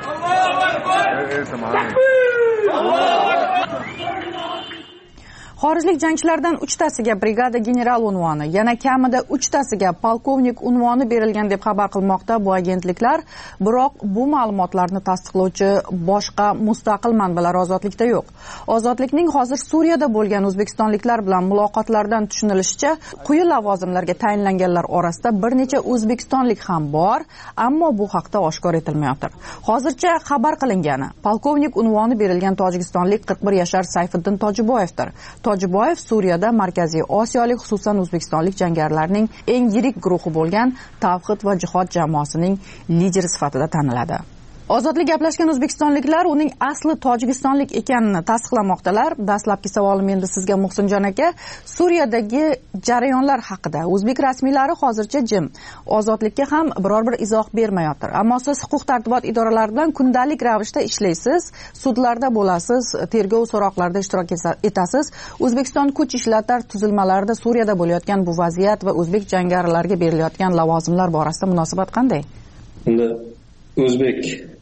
Xorijlik jangchilardan 3tasiga brigada general unvoni, yana kamida 3tasiga polkovnik unvoni berilgan deb xabar qilmoqda bu agentliklar, biroq bu ma'lumotlarni tasdiqlovchi boshqa mustaqil manbalar Ozodlikda yo'q. Ozodlikning hozir Suriyada bo'lgan o'zbekistonliklar bilan muloqotlardan tushunilishicha, quyi lavozimlarga tayinlanganlar orasida bir necha o'zbekistonlik ham bor, ammo bu haqda oshkor etilmayotir. Hozircha xabar qilingani, polkovnik unvoni berilgan tojikistonlik 41 yashar Sayfiddin Tojiboyevdir. Tojiboyev Suriyada Markaziy Osiyolik, xususan o'zbekistonlik jangarilarning eng yirik guruhi bo'lgan Tavhid va jihod jamoasining lideri sifatida taniladi. Ozodlik gaplashgan o'zbekistonliklar uning asli tojikistonlik ekanini tasdiqlamoqdalar. Dastlabki savolim endi sizga Muhsinjon aka. Suriyadagi jarayonlar haqida o'zbek rasmiylari hozircha jim. Ozodlikka ham biror bir izoh bermayotir. Ammo siz huquq-tartibot idoralari bilan kundalik ravishda ishlaysiz, sudlarda bo'lasiz, tergov so'roqlarida ishtirok etasiz. O'zbekiston kuch ishlatar tuzilmalarida Suriyada bo'layotgan bu vaziyat va o'zbek jangarilarga berilayotgan lavozimlar borasida munosabat qanday? Endi o'zbek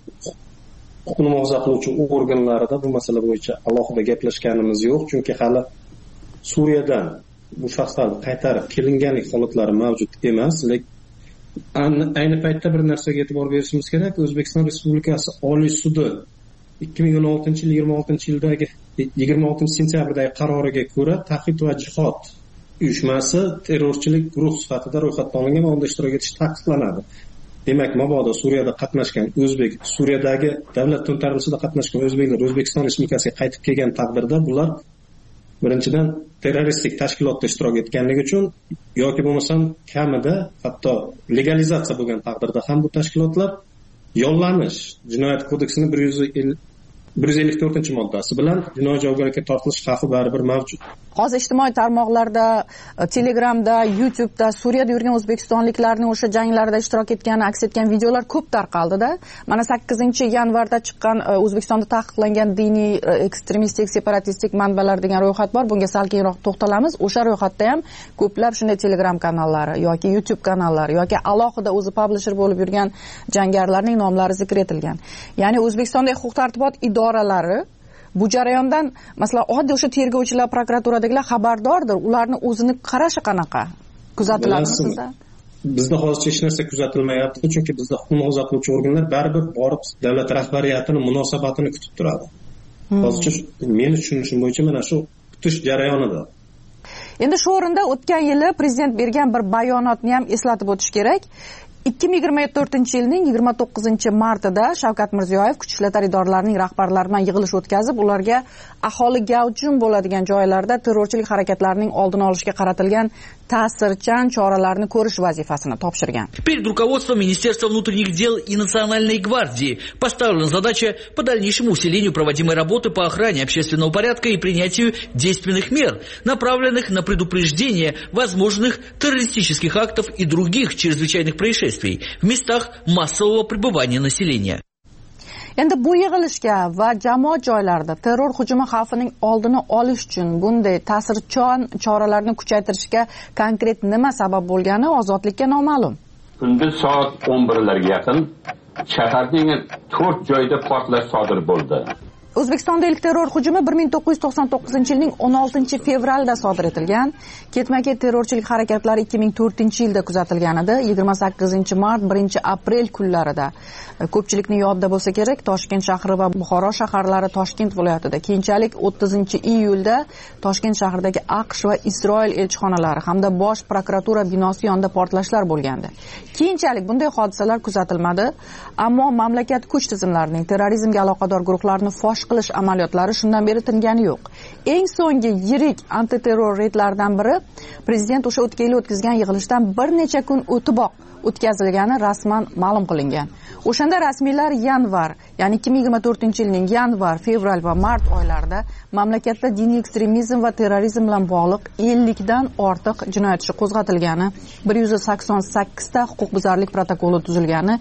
huquqni muhofaza qiluvchi organlarida bu masala bo'yicha alohida gaplashganimiz yo'q, chunki hali Suriyadan bu shaxslarni qaytarib kelinganlik holatlari mavjud emas. Lekin ayni paytda bir narsaga e'tibor berishimiz kerak. O'zbekiston Respublikasi Oliy sudi 2016 yil 26-yildagi 26 sentyabrdagi qaroriga ko'ra Tavhid va jihod uyushmasi terrorchilik guruh sifatida ro'yxatga olingan va unda ishtirok etish taqiqlanadi. Demak, mabodo Suriyada qatnashgan o'zbek, Suriyadagi davlat to'ntarisida qatnashgan o'zbeklar O'zbekiston Respublikasiga qaytib kelgan taqdirda bular birinchidan terroristik tashkilotda ishtirok etganligi uchun yoki bo'lmasam kamida hatto legalizatsiya bo'lgan taqdirda ham bu tashkilotlar yollanish jinoyat kodeksining 154-moddasi bilan jinoiy javobgarlikka tortilish xavfi baribir mavjud. hozir ijtimoiy tarmoqlarda, Telegramda, YouTube'da Suriyada yurgan o'zbekistonliklarning o'sha janglarda ishtirok etgani aks etgan videolar ko'p tarqaldida. Mana 8-yanvarda chiqqan O'zbekistonda taqiqlangan diniy ekstremistik, separatistik manbalar degan ro'yxat bor. Bunga sal keyinroq to'xtalamiz. O'sha ro'yxatda ham ko'plab shunday Telegram kanallari yoki YouTube kanallari yoki alohida o'zi publisher bo'lib yurgan jangarilarning nomlari zikr etilgan. Ya'ni O'zbekistonda huquq-tartibot idoralari bu jarayondan, masalan, oddiy o'sha tergovchilar, prokuraturadagilar xabardordir. Ularni o'zini qarashi qanaqa? Kuzatiladimi sizda? Bizda hozircha hech narsa kuzatilmayapti, chunki bizda huquqni himoya qiluvchi organlar baribir borib davlat rahbariyatining munosabatini kutib turadi. Hozircha meni tushunishim bo'yicha mana shu kutish jarayonida. Endi shu o'rinda o'tgan yili prezident bergan bir bayonotni ham eslatib o'tish kerak. 2024-yilning 29-martida Shavkat Mirziyoyev kuchli ishlar idoralarining rahbarlari bilan yig'ilish o'tkazib, ularga aholi gavjum bo'ladigan joylarda terrorchilik harakatlarining oldini olishga qaratilgan ta'sirchan choralarni ko'rish vazifasini topshirgan. Перед руководством Министерства внутренних дел и Национальной гвардии поставлена задача по дальнейшему усилению проводимой работы по охране общественного порядка и принятию действенных мер, направленных на предупреждение возможных террористических актов и других чрезвычайных происшествий в местах массового пребывания населения. Endi bu yig'ilishga va jamoat joylarida terror hujumi xavfining oldini olish uchun bunday ta'sirchan choralarni kuchaytirishga konkret nima sabab bo'lgani ozodlikka noma'lum. Kunduz soat 11larga yaqin shaharning 4 joyda portlash sodir bo'ldi. O'zbekistonda ilk terror hujumi 1999-yilning 16-fevralda sodir etilgan. Ketma-ket terrorchilik harakatlari 2004-yilda kuzatilgan edi. 28-mart, 1-aprel kunlarida ko'pchilikning yodida bo'lsa kerak, Toshkent shahri va Buxoro shaharlari Toshkent viloyatida, keyinchalik 30-iyulda Toshkent shahridagi AQSh va Isroil elchixonalari hamda bosh prokuratura binosi yonida portlashlar bo'lgandi. Keyinchalik bunday hodisalar kuzatilmadi, ammo mamlakat kuch tizimlarining terrorizmga aloqador guruhlarni fosh qilish amaliyotlari shundan beri tingani yo'q. Eng so'nggi yirik antiterror reydlaridan biri prezident o'sha o'tgan yil o'tkazgan yig'ilishdan bir necha kun o'tiboq o'tkazilgani rasman ma'lum qilingan. O'shanda rasmiylar yanvar, ya'ni 2024-yilning yanvar, fevral va mart oylarida mamlakatda diniy ekstremizm va terrorizm bilan bog'liq 50 dan ortiq jinoyat ishi qo'zg'atilgani, 188 ta huquqbuzarlik protokoli tuzilgani,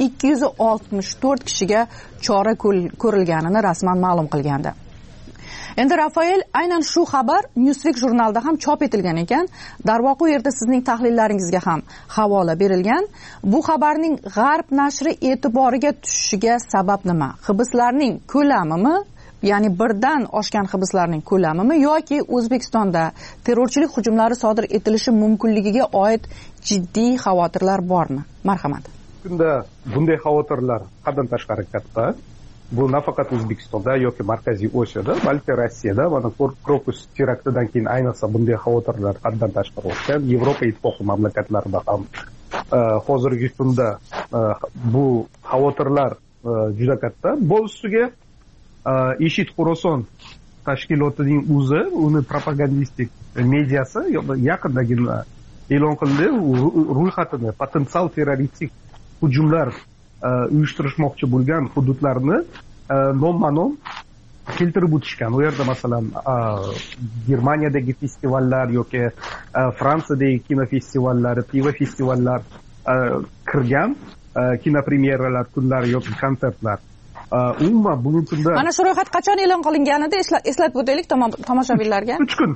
264 kishiga chora ko'rilganini rasman ma'lum qilgandi. Endi Rafael aynan shu xabar Newsweek jurnalida ham chop etilgan ekan. Darvoqe u yerda sizning tahlillaringizga ham havola berilgan. Bu xabarning G'arb nashri e'tiboriga tushishiga sabab nima? Hibslarning ko'lamimi? Ya'ni birdan oshgan hibslarning ko'lamimi yoki O'zbekistonda terrorchilik hujumlari sodir etilishi mumkinligiga oid jiddiy xavotirlar bormi? Marhamat. Bunda bunday xavotirlar haddan tashqari katta. Bu nafaqat O'zbekistonda yoki Markaziy Osiyoda, balki Rossiyada, mana Krokus teraktidan keyin ayniqsa bunday xavotirlar haddan tashqari o'tgan. Yevropa ittifoqi mamlakatlarida ham hozirgi kunda bu xavotirlar juda katta. Bu ustiga IShID Xorason tashkilotining o'zi, uni propagandistik mediasi yaqindagina e'lon qildi, ro'yxatini potensial terroristik hujumlar uyushtirishmoqchi bo'lgan hududlarni nomma-nom keltirib o'tishgan. U yerda masalan Germaniyadagi festivallar yoki Fransiyadagi kino festivallari, pivo festivallari kirgan, kinopremyeralar kunlari yoki konsertlar. Umuman bugungi kunda mana shu ro'yxat qachon e'lon qilinganida eslatib o'taylik tomoshabinlarga.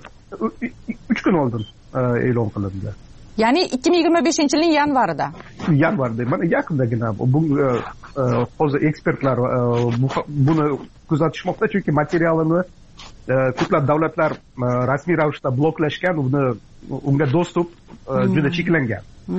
3 kun oldin e'lon qilindi. Ya'ni 2025-yilning yanvarida. Yanvarda, mana yaqindagina hozir ekspertlar buni kuzatishmoqda, chunki materialini ko'plab davlatlar rasmiy ravishda bloklashgan, unga dostуп juda cheklangan.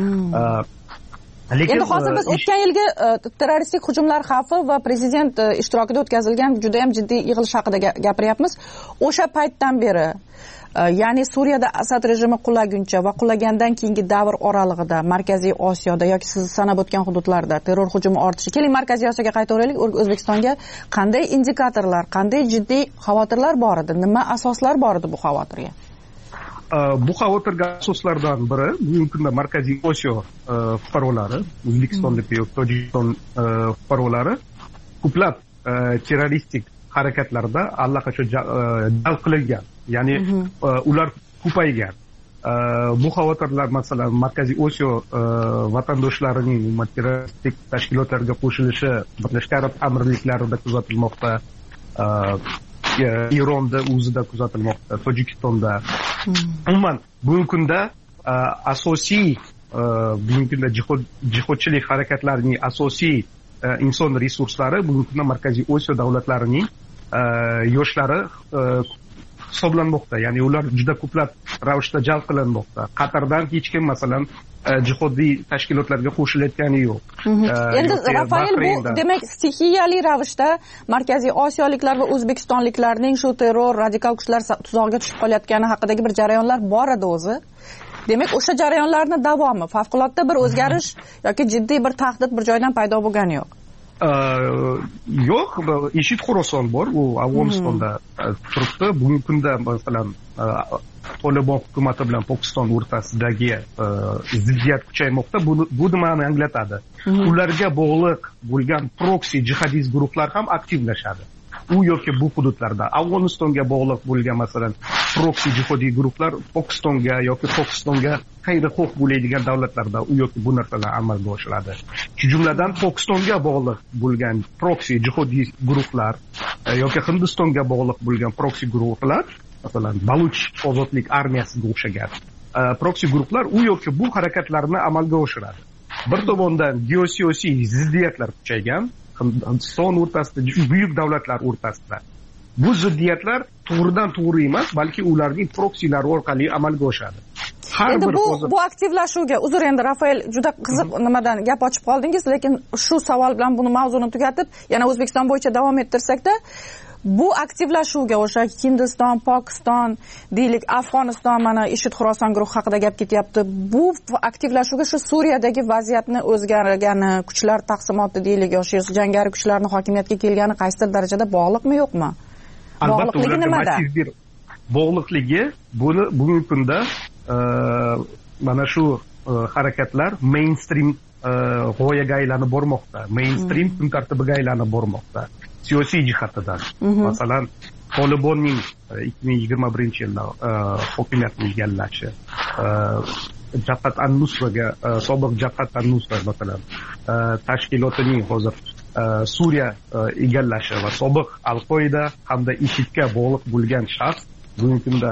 Endi hozir biz o'tgan yilgi terroristik hujumlar xavfi va prezident ishtirokida o'tkazilgan juda ham jiddiy yig'ilish haqida gapiryapmiz. O'sha paytdan beri, ya'ni Suriyada Asad rejimi qulaguncha va qulagandan keyingi davr oralig'ida Markaziy Osiyoda yoki siz sanab o'tgan hududlarda terror hujumi ortishi. Keling, Markaziy Osiyoga qaytaveraylik. O'zbekistonga qanday indikatorlar, qanday jiddiy xavotirlar bor edi? Nima asoslar bor edi bu xavotirga? Bu xavotirga asoslardan biri bugungi kunda Markaziy Osiyo fuqarolari, O'zbekistonlik yoki Tojikiston fuqarolari ko'plab terroristik harakatlarda allaqachon jalb qilingan, ya'ni ular ko'paygan. Bu xavotirlar masalan Markaziy Osiyo vatandoshlarining terroristik tashkilotlarga qo'shilishi Birlashgan Arab Amirliklarida kuzatilmoqda, Eronda o'zida kuzatilmoqda, Tojikistonda. Umuman bugungi kunda asosiy bugungi kunda jihodchilik harakatlarining asosiy inson resurslari bugungi kunda Markaziy Osiyo davlatlarining yoshlari hisoblanmoqda. Ya'ni ular juda ko'plab ravishda jalb qilinmoqda. Qatardan hech kim masalan jihodiy tashkilotlarga qo'shilayotgani yo'q. Endi Rafael, bu demak stixiyali ravishda Markaziy Osiyoliklar va O'zbekistonliklarning shu terror radikal kuchlar tuzog'iga tushib qolayotgani haqidagi bir jarayonlar bor edi o'zi. Demak, o'sha jarayonlarning davomi, favqulodda bir o'zgarish yoki jiddiy bir tahdid bir joydan paydo bo'lgani yo'q. Yo'q, IShID Xorason bor, u Afg'onistonda turibdi. Bugungi kunda masalan Tolibon hukumati bilan Pokiston o'rtasidagi ziddiyat kuchaymoqda. Bu nimani anglatadi? Ularga bog'liq bo'lgan proksi jihadist guruhlar ham aktivlashadi. U yoki bu hududlarda Afg'onistonga bog'liq bo'lgan masalan proksi jihodiy guruhlar Pokistonga yoki Pokistonga xayrixoh bo'ladigan davlatlarda u yoki bu narsalar amalga oshiriladi. Shu jumladan Pokistonga bog'liq bo'lgan proksi jihodiy guruhlar yoki Hindistonga bog'liq bo'lgan proksi guruhlar, masalan Baluch ozodlik armiyasiga o'xshagan proksi guruhlar u yoki bu harakatlarni amalga oshiradi. Bir tomondan geosiyosiy ziddiyatlar kuchaygan, Hindiston o'rtasida, buyuk davlatlar o'rtasida. Bu ziddiyatlar to'g'ridan to'g'ri emas, balki ularning proksilari orqali amalga oshadi. Endi bu aktivlashuvga, uzr endi Rafael, juda qiziq nimadan gap ochib qoldingiz, lekin shu savol bilan buni mavzuni tugatib, yana O'zbekiston bo'yicha davom ettirsakda, bu aktivlashuvga o'sha Hindiston, Pokiston, deylik Afg'oniston, mana IShID Xorason guruhi haqida gap ketyapti. Bu aktivlashuvga shu Suriyadagi vaziyatni o'zgargani, kuchlar taqsimoti deylik, yoki jangari kuchlarning hokimiyatga kelgani qaysi darajada bog'liqmi, yo'qmi? Albatta, ularga massiv bir bog'liqligi bugungi kunda mana shu harakatlar mainstream g'oyaga aylanib bormoqda, mainstream kun tartibiga aylanib bormoqda. Siyosiy jihatidan. Masalan, Tolibonning 2021-yilda hokimiyatni egallashi, Jabhat an-Nusraga, sobiq Jabhat an-Nusra masalan, tashkilotining hozir Suriya egallashi va sobiq Al-Qoida hamda IShIDga bog'liq bo'lgan shaxs bugungi kunda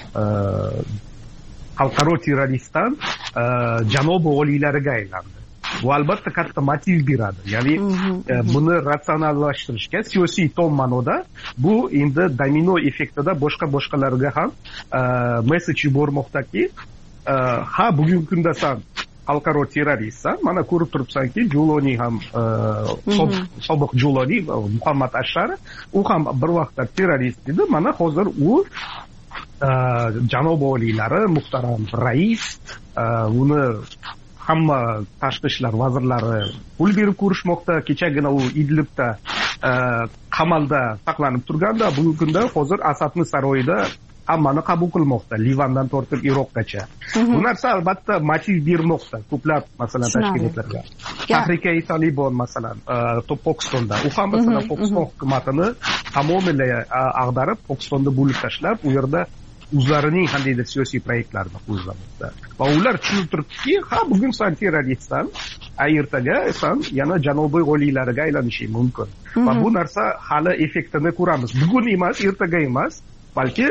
xalqaro terroristdan janob oliylariga aylandi. Bu albatta katta motiv beradi. Ya'ni buni ratsionallashtirishga siyosiy tom ma'noda bu endi domino effektida boshqalarga ham mesej yubormoqdaki, ha bugungi kunda san xalqaro terroristsan, mana ko'rib turibsanki, Juloni ham sobiq Juloni Muhammad Ashari, u ham bir vaqtlar terrorist edi. Mana hozir u janob oliylari, muhtaram rais, uni hamma tashqi ishlar vazirlari pul berib ko'rishmoqda. Kechagina u Idlibda qamalda saqlanib turganda, bugungi kunda hozir Asadning saroyida hammani qabul qilmoqda, Livandan tortib Iroqgacha. Bu narsa albatta motiv bermoqda ko'plab masalan tashkilotlarga. Tahrik-i Tolibon masalan Pokistonda, u ham masalan Pokiston hukumatini tamomila ag'darib, Pokistonda bo'lib tashlab, u yerda o'zlarining qandaydir siyosiy proyektlarini qo'zg'amoqda. Va ular tushunib turibdiki, ha bugun san terroristsan, ertaga san yana janubiy oliylariga aylanishi mumkin. Va bu narsa hali effektini ko'ramiz. Bugun emas, ertaga emas, balki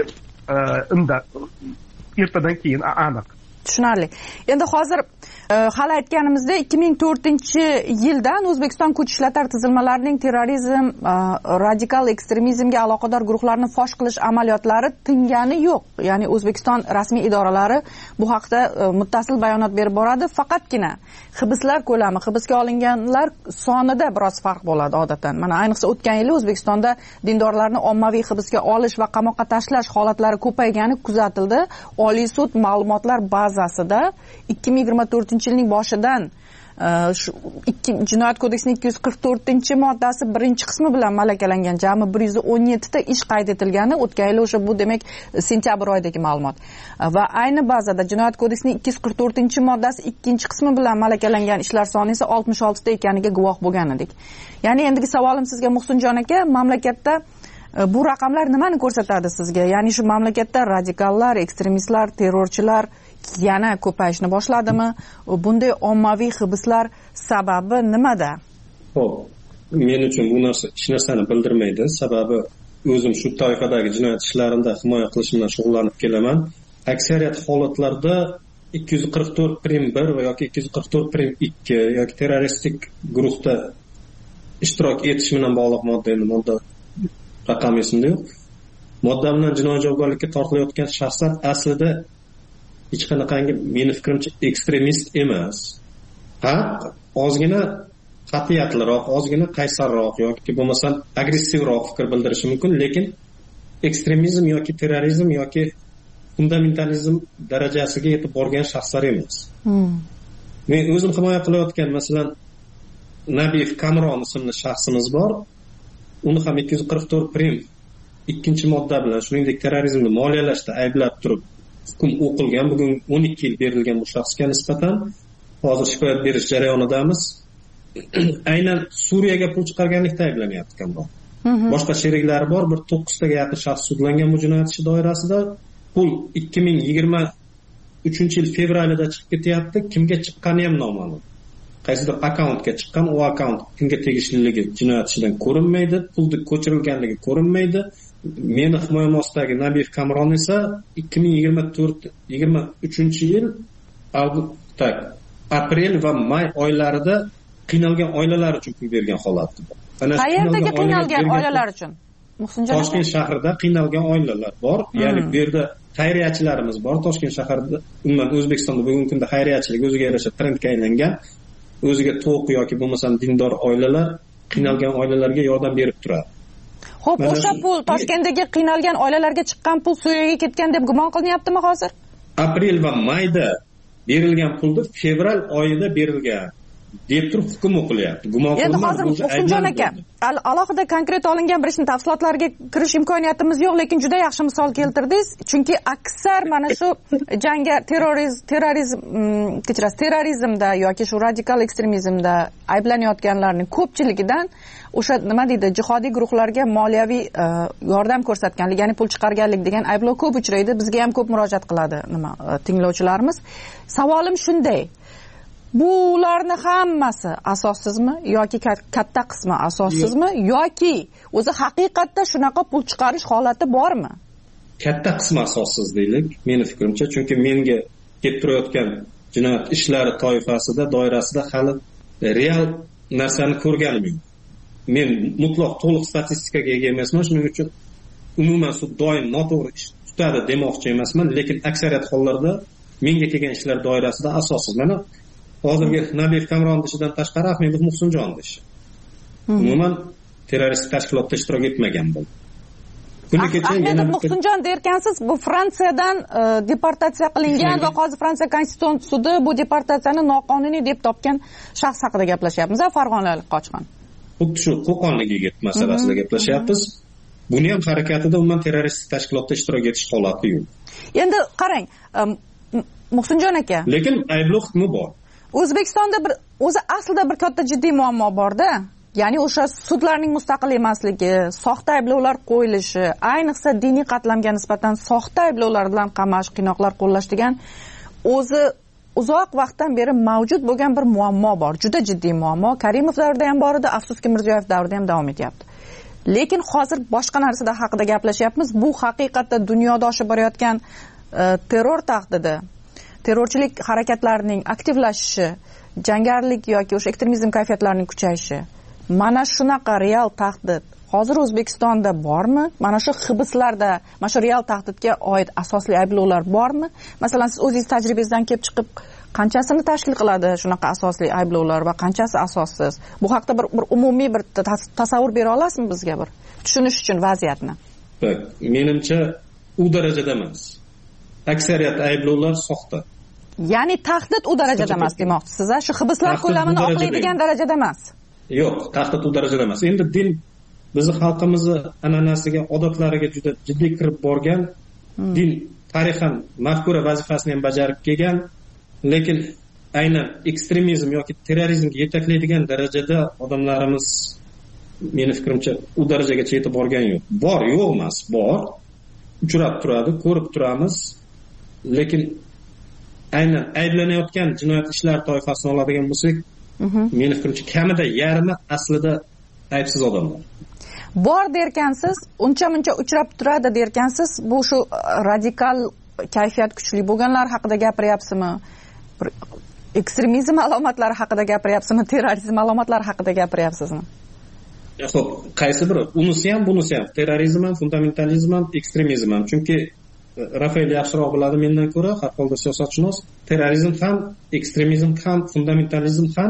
ertadan keyin aniq. Tushunarli. Endi hozir hali aytganimizda 2004-yildan O'zbekiston kuch ishlatar tizilmalarining terrorizm, radikal ekstremizmga aloqador guruhlarni fosh qilish amaliyotlari tingani yo'q. Ya'ni O'zbekiston rasmiy idoralari bu haqda muttasil bayonot berib boradi. Faqatgina hibslar ko'lami, hibsga olinganlar sonida biroz farq bo'ladi odatdan. Mana ayniqsa o'tgan yili O'zbekistonda dindorlarni ommaviy hibsga olish va qamoqqa tashlash holatlari ko'paygani kuzatildi. Oliy sud ma'lumotlar bazasida 2024-yilning boshidan Jinoyat kodeksining 244-moddasi birinchi qismi bilan malakalangan jami 117 ta ish qayd etilgani, o'tgan yil o'sha bu demak sentyabr oyidagi ma'lumot. Va ayni bazada Jinoyat kodeksining 244-moddasi ikkinchi qismi bilan malakalangan ishlar soni esa 66 ta ekaniga guvoh bo'lgan edik. Ya'ni endigi savolim sizga Muhsinjon aka, mamlakatda Bu raqamlar nimani ko'rsatadi sizga? Ya'ni shu mamlakatda radikallar, ekstremistlar, terrorchilar yana ko'payishni boshladimi? Bunday ommaviy hibslar sababi nimada? Xo'p, men uchun bu narsa hech narsani bildirmaydi. Sababi o'zim shu toifadagi jinoyat ishlarida himoya qilish bilan shug'ullanib kelaman. Aksariyat holatlarda 244 prim 1 va yoki 244 prim 2 yoki terroristik guruhda ishtirok etish bilan bog'liq modda raqam esimda yo'q. Modda bilan jinoiy javobgarlikka tortilayotgan shaxslar aslida hech qanaqangi meni fikrimcha ekstremist emas. Ozgina qat'iyatliroq, ozgina qaysarroq yoki bo'lmasam agressivroq fikr bildirishi mumkin, lekin ekstremizm yoki terrorizm yoki fundamentalizm darajasiga yetib borgan shaxslar emas. Men o'zim himoya qilayotgan, masalan, Nabiyev Kamron ismli shaxsimiz bor. Uni ham 244 prim 2-modda bilan, shuningdek terrorizmni moliyalashda ayblab turib hukm o'qilgan. Bugun 12 yil berilgan bu shaxsga nisbatan hozir shikoyat berish jarayonidamiz. Aynan Suriyaga pul chiqarganlikda ayblanayapti Kamron. Boshqa sheriklari bor, bir 9 taga yaqin shaxs sudlangan bu jinoyat ishi doirasida. Pul 2023-yil fevralida chiqib ketyapti. Kimga chiqqani ham noma'lum. Qaysidir akkauntga chiqqan, u akkaunt kimga tegishliligi jinoyat ishidan ko'rinmaydi, pulni ko'chirilganligi ko'rinmaydi. Meni himoyam ostidagi Nabiyev Kamron esa 2023-yil aprel va may oylarida qiynalgan oilalar uchun pul bergan holati bor. Qayerdagi qiynalgan oilalar uchun? Toshkent shahrida qiynalgan oilalar bor. Ya'ni bu yerda xayriyachilarimiz bor. Toshkent shahrida, umuman O'zbekistonda bugungi kunda xayriyachilik o'ziga yarasha trendga aylangan. O'ziga to'q yoki bo'lmasam dindor oilalar qiynalgan oilalarga yordam berib turadi. Xo'p, o'sha pul Toshkentdagi qiynalgan oilalarga chiqqan pul Suriyaga ketgan deb gumon qilinyaptimi hozir? Aprel va mayda berilgan pulni fevral oyida berilgan deb turib hukm o'qilyapti. Gumon endi hozir Muhsinjon aka, alohida konkret olingan bir ishning tafsilotlariga kirish imkoniyatimiz yo'q, lekin juda yaxshi misol keltirdingiz. Chunki aksar mana shu jangga terrorizmda yoki shu radikal ekstremizmda ayblanayotganlarning ko'pchiligidan o'sha nima deydi, jihodiy guruhlarga moliyaviy yordam ko'rsatganlik, ya'ni pul chiqarganlik degan ayblov ko'p uchraydi. Bizga ham ko'p murojaat qiladi tinglovchilarimiz. Savolim shunday: bularni hammasi asossizmi yoki katta qismi asossizmi yoki o'zi haqiqatda shunaqa pul chiqarish holati bormi? Katta qismi asossiz deylik, meni fikrimcha, chunki menga kelib turayotgan jinoyat ishlari toifasida, doirasida hali real narsani ko'rganim yo'q. Men mutlaq to'liq statistikaga ega emasman, shuning uchun umuman sud doim noto'g'ri ish tutadi demoqchi emasman, lekin aksariyat hollarda menga kelgan ishlar doirasida asossiz. Mana hozirgi Nabiyev Kamron ishidan tashqari Ahmedov Muhsinjon ishi. Umuman terroristik tashkilotda ishtirok etmagan bo'ldi. Ahmedov Muhsinjon derkansiz, bu Fransiyadan deportatsiya qilingan va hozir Fransiya konstitutsiyon sudi bu deportatsiyani noqonuniy deb topgan shaxs haqida gaplashyapmiz, farg'onalik qochqin. Xuddi shu Qo'qonlik yigit masalasida gaplashyapmiz. Buni ham harakatida umuman terroristik tashkilotda ishtirok etish holati yo'q. Endi qarang, Muhsinjon aka. Lekin ayblov hukmi bor. O'zbekistonda o'zi aslida bir katta jiddiy muammo bor-da. Ya'ni o'sha sudlarning mustaqil emasligi, soxta ayblovlar qo'yilishi, ayniqsa diniy qatlamga nisbatan soxta ayblovlar bilan qamash, qiynoqlar qo'llash degan o'zi uzoq vaqtdan beri mavjud bo'lgan bir muammo bor. Juda jiddiy muammo. Karimov davrida ham bor edi, afsuski Mirziyoyev davrida ham davom etyapti. Lekin hozir boshqa narsada haqida gaplashyapmiz. Bu haqiqatda dunyoda oshib borayotgan terror tahdidi, terrorchilik harakatlarining aktivlashishi, jangarilik yoki o'sha ekstremizm kayfiyatlarining kuchayishi. Mana shunaqa real tahdid hozir O'zbekistonda bormi? Mana shu hibslarda, mana shu real tahdidga oid asosli ayblovlar bormi? Masalan, siz o'zingiz tajribangizdan kelib chiqib, qanchasini tashkil qiladi shunaqa asosli ayblovlar va qanchasi asossiz? Bu haqda bir umumiy bir tasavvur bera olasizmi bizga bir tushunish uchun vaziyatni? Menimcha u darajada emas. Aksariyat ayblovlar soxta. Ya'ni tahdid u darajada emas demoqchisiz, shu hibslar ko'lamini oqlaydigan darajada emas. Yo'q, tahdid u darajada emas. Endi din bizni xalqimizni an'anasiga, odatlariga juda jiddiy kirib borgan, din tarixan mafkura vazifasini ham bajarib kelgan, lekin aynan ekstremizm yoki terrorizmga yetaklaydigan darajada odamlarimiz meni fikrimcha u darajagacha yetib borgani yo'q. Bor, yo'q emas, bor. Uchrab turadi, ko'rib turamiz. Lekin aynan ayblanayotgan jinoyat ishlari toifasini oladigan bo'lsak, meni fikrimcha kamida yarmi aslida aybsiz odamlar. Bor derkansiz, uncha-muncha uchrab turadi derkansiz, bu shu radikal kayfiyat kuchli bo'lganlar haqida gapiryapsizmi? Ekstremizm alomatlari haqida gapiryapsizmi? Terrorizm alomatlari haqida gapiryapsizmi? Xo'p, qaysi biri? Unisi ham, bunisi ham. Terrorizm ham, fundamentalizm ham, ekstremizm ham. Chunki Rafael yaxshiroq biladi mendan ko'ra, har holda siyosatshunos. Terrorizm ham, ekstremizm ham, fundamentalizm ham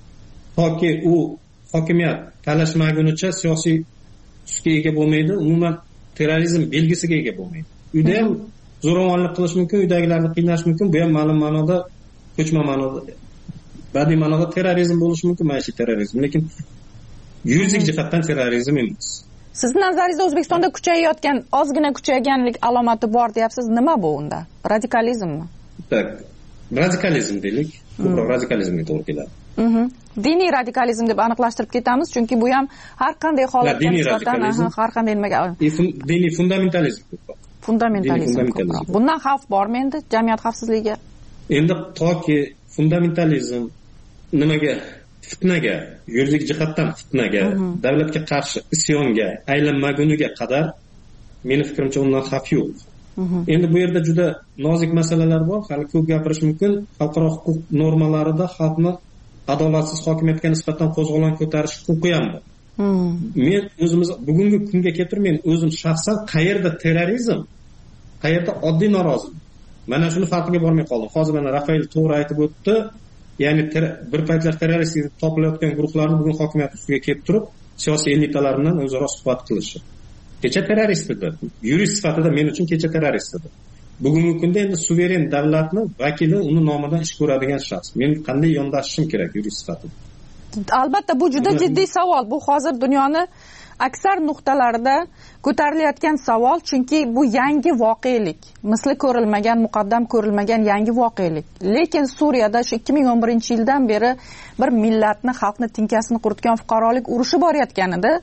toki u hokimiyat talashmagunicha siyosiy tusga ega bo'lmaydi, umuman terrorizm belgisiga ega bo'lmaydi. Uyda ham zo'ravonlik qilish mumkin, uydagilarni qiynash mumkin, bu ham ma'lum ma'noda ko'chma ma'noda badiiy ma'noda terrorizm bo'lishi mumkin, maishiy terrorizm, lekin yuridik jihatdan terrorizm emas. Sizning nazaringizda O'zbekistonda kuchayayotgan, ozgina kuchayganlik alomati bor deyapsiz. Nima bu unda? Radikalizmmi? Tak, radikalizm deylik. Ko'proq radikalizmga to'g'ri keladi. Diniy radikalizm deb aniqlashtirib ketamiz, chunki bu ham har qanday holatga nisbatan har qanday nimaga diniy fundamentalizm. Fundamentalizm. Bundan xavf bormi endi jamiyat xavfsizligiga? Endi toki fundamentalizm nimaga, fitnaga, yuridik jihatdan fitnaga, davlatga qarshi isyonga aylanmaguniga qadar meni fikrimcha undan xavf yo'q. Endi bu yerda juda nozik masalalar bor, hali ko'p gapirish mumkin. Xalqaro huquq normalarida xalqni adolatsiz hokimiyatga nisbatan qo'zg'olon ko'tarish huquqi ham bor. Men o'zimiz bugungi kunga keltirib, o'zim shaxsan qayerda terrorizm, qayerda oddiy norozilik. Mana shuni farqiga bormay qoldim. Hozir mana Rafael to'g'ri aytib o'tdi. Ya'ni bir paytlar terrorist deb topilayotgan guruhlarni bugun hokimiyat ustiga kelib turib, siyosiy elitalar bilan o'zaro suhbat qilishi. Kecha terrorist edi. Yurist sifatida men uchun kecha terrorist edi. Bugungi kunda endi suveren davlatning vakili uni nomidan ish ko'radigan shaxs. Men qanday yondashishim kerak yurist sifatida? Albatta bu juda jiddiy savol. Bu hozir dunyoni aksar nuqtalarida ko'tarilayotgan savol, chunki bu yangi voqelik. Misli ko'rilmagan, muqaddam ko'rilmagan yangi voqelik. Lekin Suriyada shu 2011-yildan beri bir millatni, xalqni tinkasini quritgan fuqarolik urushi borayotganida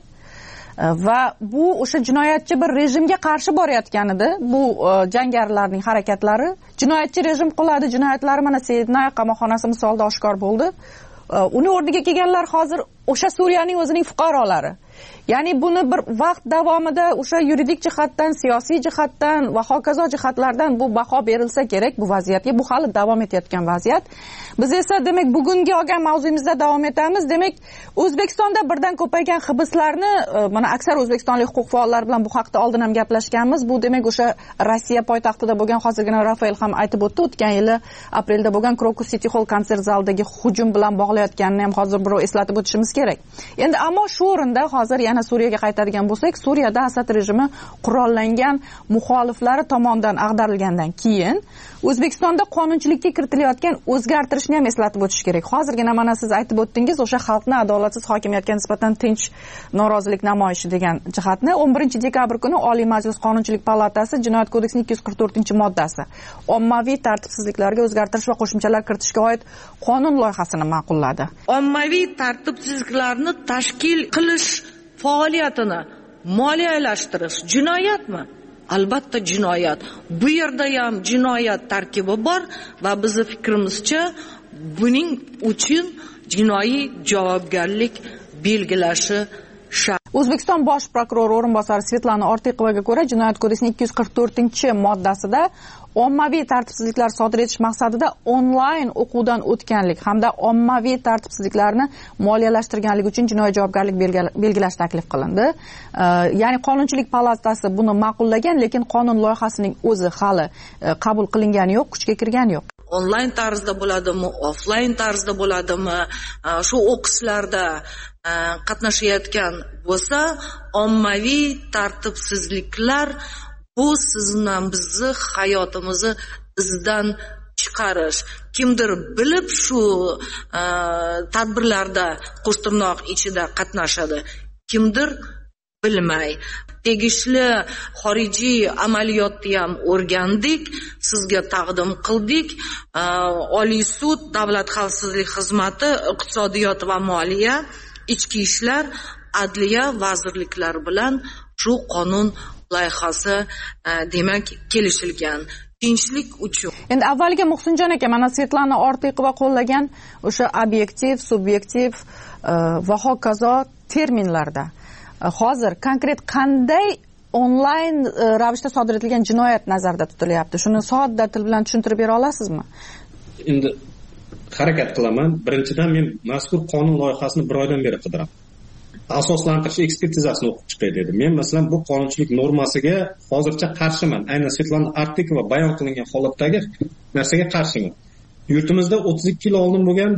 va bu o'sha jinoyatchi bir rejimga qarshi borayotganida, bu jangarilarning harakatlari, jinoyatchi rejim qiladi, jinoyatlari mana Sednay qamoqxonasi misolida oshkor bo'ldi. Uni o'rniga kelganlar hozir o'sha Suriyaning o'zining fuqarolari. Ya'ni buni bir vaqt davomida o'sha yuridik jihatdan, siyosiy jihatdan va hokazo jihatlardan bu baho berilsa kerak bu vaziyatga. Bu hali davom etayotgan vaziyat. Biz esa demak bugungi olgan mavzumizda davom etamiz. Demak, O'zbekistonda birdan ko'paygan hibslarni, mana aksar o'zbekistonlik huquq faollari bilan bu haqda oldin ham gaplashganmiz. Bu demak o'sha Rossiya poytaxtida bo'lgan, hozirgina Rafael ham aytib o'tdi, o'tgan yili aprelda bo'lgan Krokus City Hall konsert zalidagi hujum bilan bog'layotganini ham hozir birov eslatib o'tishimiz kerak. Endi ammo shu o'rinda hozir yana Suriyaga qaytadigan bo'lsak, Suriyada Asad rejimi qurollangan muxoliflari tomonidan ag'darilgandan keyin O'zbekistonda qonunchilikka kiritilayotgan o'zgartirishni ham eslatib o'tish kerak. Hozirgina mana siz aytib o'tdingiz, o'sha xalqni adolatsiz hokimiyatga nisbatan tinch norozilik namoyishi degan jihatni 11-dekabr kuni Oliy Majlis Qonunchilik palatasi Jinoyat kodeksining 244-moddasi ommaviy tartibsizliklarga o'zgartirish va qo'shimchalar kiritishga oid qonun loyihasini ma'qulladi. Ommaviy tartibsizliklarni tashkil qilish faoliyatini moliyalashtirish jinoyatmi? Albatta jinoyat. Bu yerda ham jinoyat tarkibi bor va bizning fikrimizcha buning uchun jinoiy javobgarlik belgilashi shart. O'zbekiston bosh prokurori o'rinbosari Svetlana Ortiqovaga ko'ra, Jinoyat kodeksining 244-moddasida ommaviy tartibsizliklar sodir etish maqsadida onlayn o'quvdan o'tganlik hamda ommaviy tartibsizliklarni moliyalashtirganlik uchun jinoiy javobgarlik belgilash taklif qilindi. Ya'ni Qonunchilik palatasi buni ma'qullagan, lekin qonun loyihasining o'zi hali qabul qilingani yo'q, kuchga kirgani yo'q. Onlayn tarzda bo'ladimi, offlayn tarzda bo'ladimi, shu o'qishlarda qatnashayotgan bo'lsa, ommaviy tartibsizliklar bu sizni bizni hayotimizni izdan chiqarish. Kimdir bilib shu tadbirlarda qo'shtirnoq ichida qatnashadi, kimdir bilmay. Tegishli xorijiy amaliyotni ham o'rgandik, sizga taqdim qildik. Oliy sud, Davlat xavfsizlik xizmati, iqtisodiyot va moliya, ichki ishlar, adliya vazirliklari bilan shu qonun loyihasi demak kelishilgan. Tinchlik uchun. Endi avvaliga Muhsinjon aka mana Svetlana Ortiqova qo'llagan o'sha obyektiv, subyektiv va hokazo terminlarda hozir konkret qanday onlayn ravishda sodir etilgan jinoyat nazarda tutilyapti? Shuni sodda til bilan tushuntirib bera olasizmi? Endi harakat qilaman. Birinchidan men mazkur qonun loyihasini 1 oydan beri qidiraman. Asoslantirish ekspertizasini o'qib chiqay dedim. Men masalan bu qonunchilik normasiga hozircha qarshiman. Aynan Svetlana Ortiqova bayon qilingan holatdagi narsaga qarshiman. Yurtimizda 32 yil oldin bo'lgan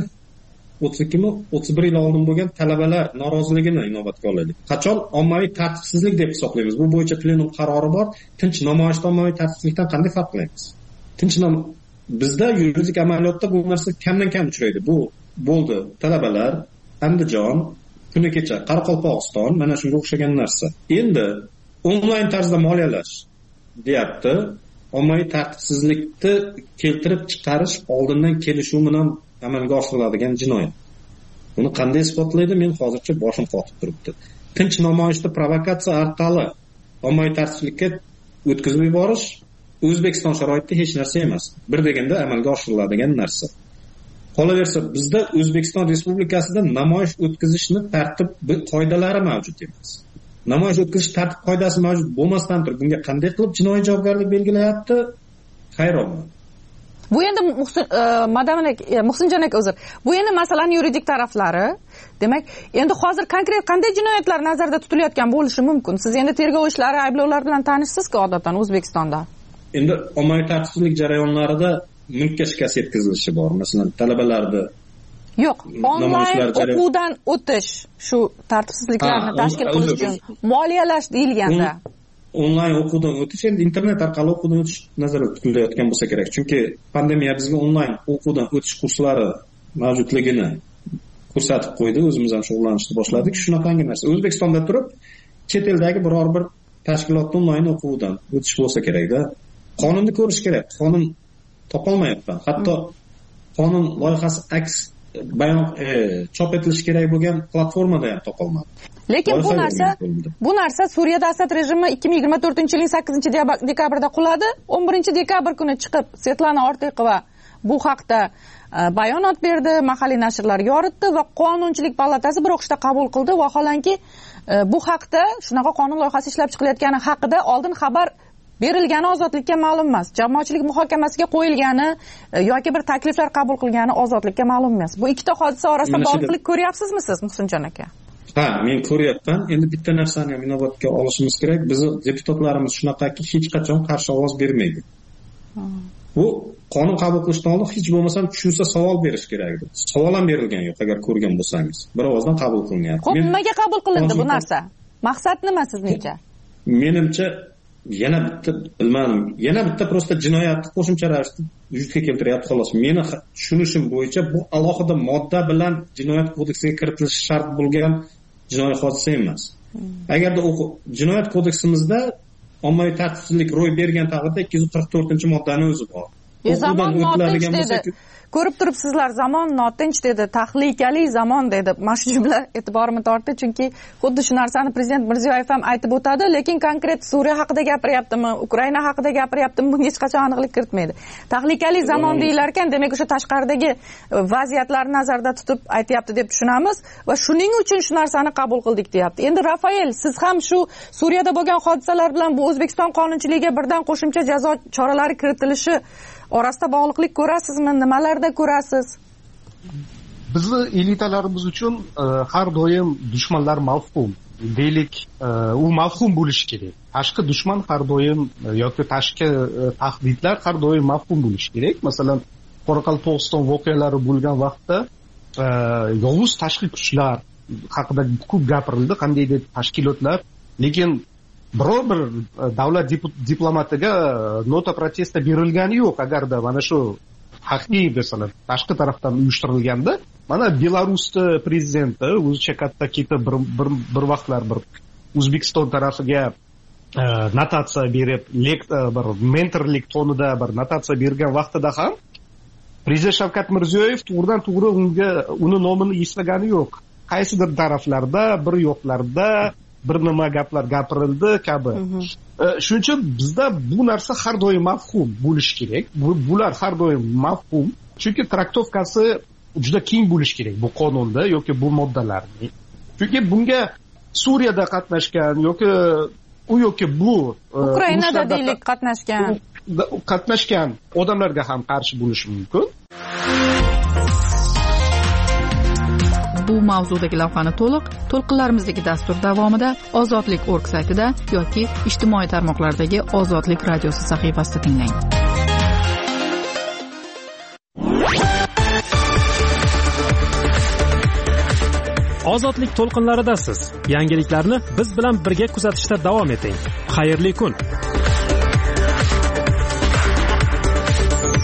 31 yil oldin bo'lgan talabalar noroziligini inobatga olaylik. Qachon ommaviy tartibsizlik deb hisoblaymiz? Bu bo'yicha plenum qarori bor. Tinch namoyishda ommaviy tartibsizlikdan qanday farq qilamiz? Bizda yuridik amaliyotda bu narsa kamdan kam uchraydi. Bu bo'ldi talabalar, Andijon, kuni kecha Qoraqalpog'iston, mana shunga o'xshagan narsa. Endi onlayn tarzda moliyalash deyapti. Ommaviy tartibsizlikni keltirib chiqarish oldindan kelishuv bilan amalga oshiriladigan jinoyat. Buni qanday isbotlaydi? Men hozircha boshim qotib turibdi. Tinch namoyishda provokatsiya orqali ommaviy tartibsizlikka o'tkazib yuborish O'zbekiston sharoitida hech narsa emas. Bir deganda amalga oshiriladigan narsa. Qolaversa, bizda O'zbekiston Respublikasida namoyish o'tkazishni tartib qoidalari mavjud emas. Namoyish o'tkazish tartib qoidasi mavjud bo'lmasdan turib, bunga qanday qilib jinoiy javobgarlik belgilayapti? Hayronman. Bu endi Muhsinjon aka uzr. Bu endi masalan yuridik taraflari. Demak, endi hozir konkret qanday jinoyatlar nazarda tutilayotgan bo'lishi mumkin? Siz endi tergov ishlari, ayblovlar bilan tanishsiz-ku odatdan O'zbekistonda. Endi ommaviy tartibsizlik jarayonlarida mulkka shikast yetkazilishi bor. Masalan, talabalarda yo'q, onlayn o'quvdan o'tish shu tartibsizliklarni tashkil qilish uchun moliyalash deyilganda. Onlayn o'quvdan o'tish endi internet orqali o'quvdan o'tish nazarda tutilayotgan bo'lsa kerak. Chunki pandemiya bizga onlayn o'quvdan o'tish kurslari mavjudligini ko'rsatib qo'ydi. O'zimiz ham shug'ullanishni boshladik. Shunaqangi narsa. O'zbekistonda turib, chet eldagi biror bir tashkilotda onlayn o'quvdan o'tish bo'lsa kerak-da. Qonunni ko'rish kerak. Qonun topolmayapman. Hatto qonun loyihasi aks bayon chop etilishi kerak bo'lgan platformada ham topolmadim. Lekin bu narsa Suriyada Asad rejimi 2024-yilning 8-dekabrida quladi. 11-dekabr kuni chiqib Svetlana Ortiqova bu haqda bayonot berdi, mahalliy nashrlar yoritdi va Qonunchilik palatasi bir o'qishda qabul qildi. Vaholanki bu haqda shunaqa qonun loyihasi ishlab chiqilayotgani haqida oldin xabar berilgani ozodlikka ma'lum emas. Jamoatchilik muhokamasiga qo'yilgani yoki bir takliflar qabul qilgani ozodlikka ma'lum emas. Bu ikkita hodisa orasida bog'liqlik ko'ryapsizmi siz, Muhsinjon aka? Ha, men ko'ryapman. Endi bitta narsani ham inobatga olishimiz kerak. Bizning deputatlarimiz shunaqaki hech qachon qarshi ovoz bermaydi. Bu qonun qabul qilishdan oldin hech bo'lmasa tushunsa savol berish kerak edi. Savol ham berilgan yo'q, agar ko'rgan bo'lsangiz. Bir ovozdan qabul qilinyapti. Xo'p, nimaga qabul qilindi bu narsa? Maqsad nima sizningcha? Menimcha yana bitta prosta jinoyatni qo'shimcha ravishda vujudga keltiryapti xolos. Meni tushunishim bo'yicha bu alohida modda bilan jinoyat kodeksiga kiritilishi shart bo'lgan jinoiy hodisa emas. Agarda jinoyat kodeksimizda ommaviy tartibsizlik ro'y bergan taqdirda 244-moddani o'zi bor. Zamon notinch dedi. Ko'rib turibsizlar, zamon notinch dedi, tahlikali zamon dedi. Mana shu jumla e'tiborimni tortdi, chunki xuddi shu narsani prezident Mirziyoyev ham aytib o'tadi, lekin konkret Suriya haqida gapiryaptimi, Ukraina haqida gapiryaptimi, bunga hech qachon aniqlik kiritmaydi. Tahlikali zamon deyilar ekan, demak o'sha tashqaridagi vaziyatlarni nazarda tutib aytayapti deb tushunamiz va shuning uchun shu narsani qabul qildik deyapti. Endi Rafael, siz ham shu Suriyada bo'lgan hodisalar bilan bu O'zbekiston qonunchiligiga birdan qo'shimcha jazo choralari kiritilishi orasida bog'liqlik ko'rasizmi? Nimalarda ko'rasiz? Bizni elitalarimiz uchun har doim dushmanlar mavhum. Deylik, u mavhum bo'lishi kerak. Tashqi dushman har doim yoki tashqi tahdidlar har doim mavhum bo'lishi kerak. Masalan, Qoraqalpog'iston voqealari bo'lgan vaqtda yovuz tashqi kuchlar haqida ko'p gapirildi, qandaydir tashkilotlar, lekin biror bir davlat diplomatiga nota protesta berilgani yo'q. Agarda mana shu haqiqiy masalan tashqi tarafdan uyushtirilganda, mana Belarusda prezidenti o'zicha katta ketib bir vaqtlar bir O'zbekiston tarafiga notatsiya berib, bir mentorlik tonida bir notatsiya bergan vaqtida ham prezident Shavkat Mirziyoyev to'g'ridan to'g'ri uni nomini eslagani yo'q. qaysidir taraflarda bir yo'qlarda bir nima gaplar gapirildi kabi. Shuning uchun bizda bu narsa har doim mafhum bo'lishi kerak. Bular har doim mafhum, chunki traktovkasi juda keng bo'lishi kerak bu qonunda yoki bu moddalarning. Chunki bunga Suriyada qatnashgan yoki bu Ukrainada deylik qatnashgan odamlarga ham qarshi bo'lishi mumkin. Bu mavzudagi lavhani to'lqinlarimizdagi dastur davomida ozodlik.org saytida yoki ijtimoiy tarmoqlardagi Ozodlik radiosi sahifasida tinglang. Ozodlik to'lqinlaridasiz. Yangiliklarni biz bilan birga kuzatishda davom eting. Xayrli kun.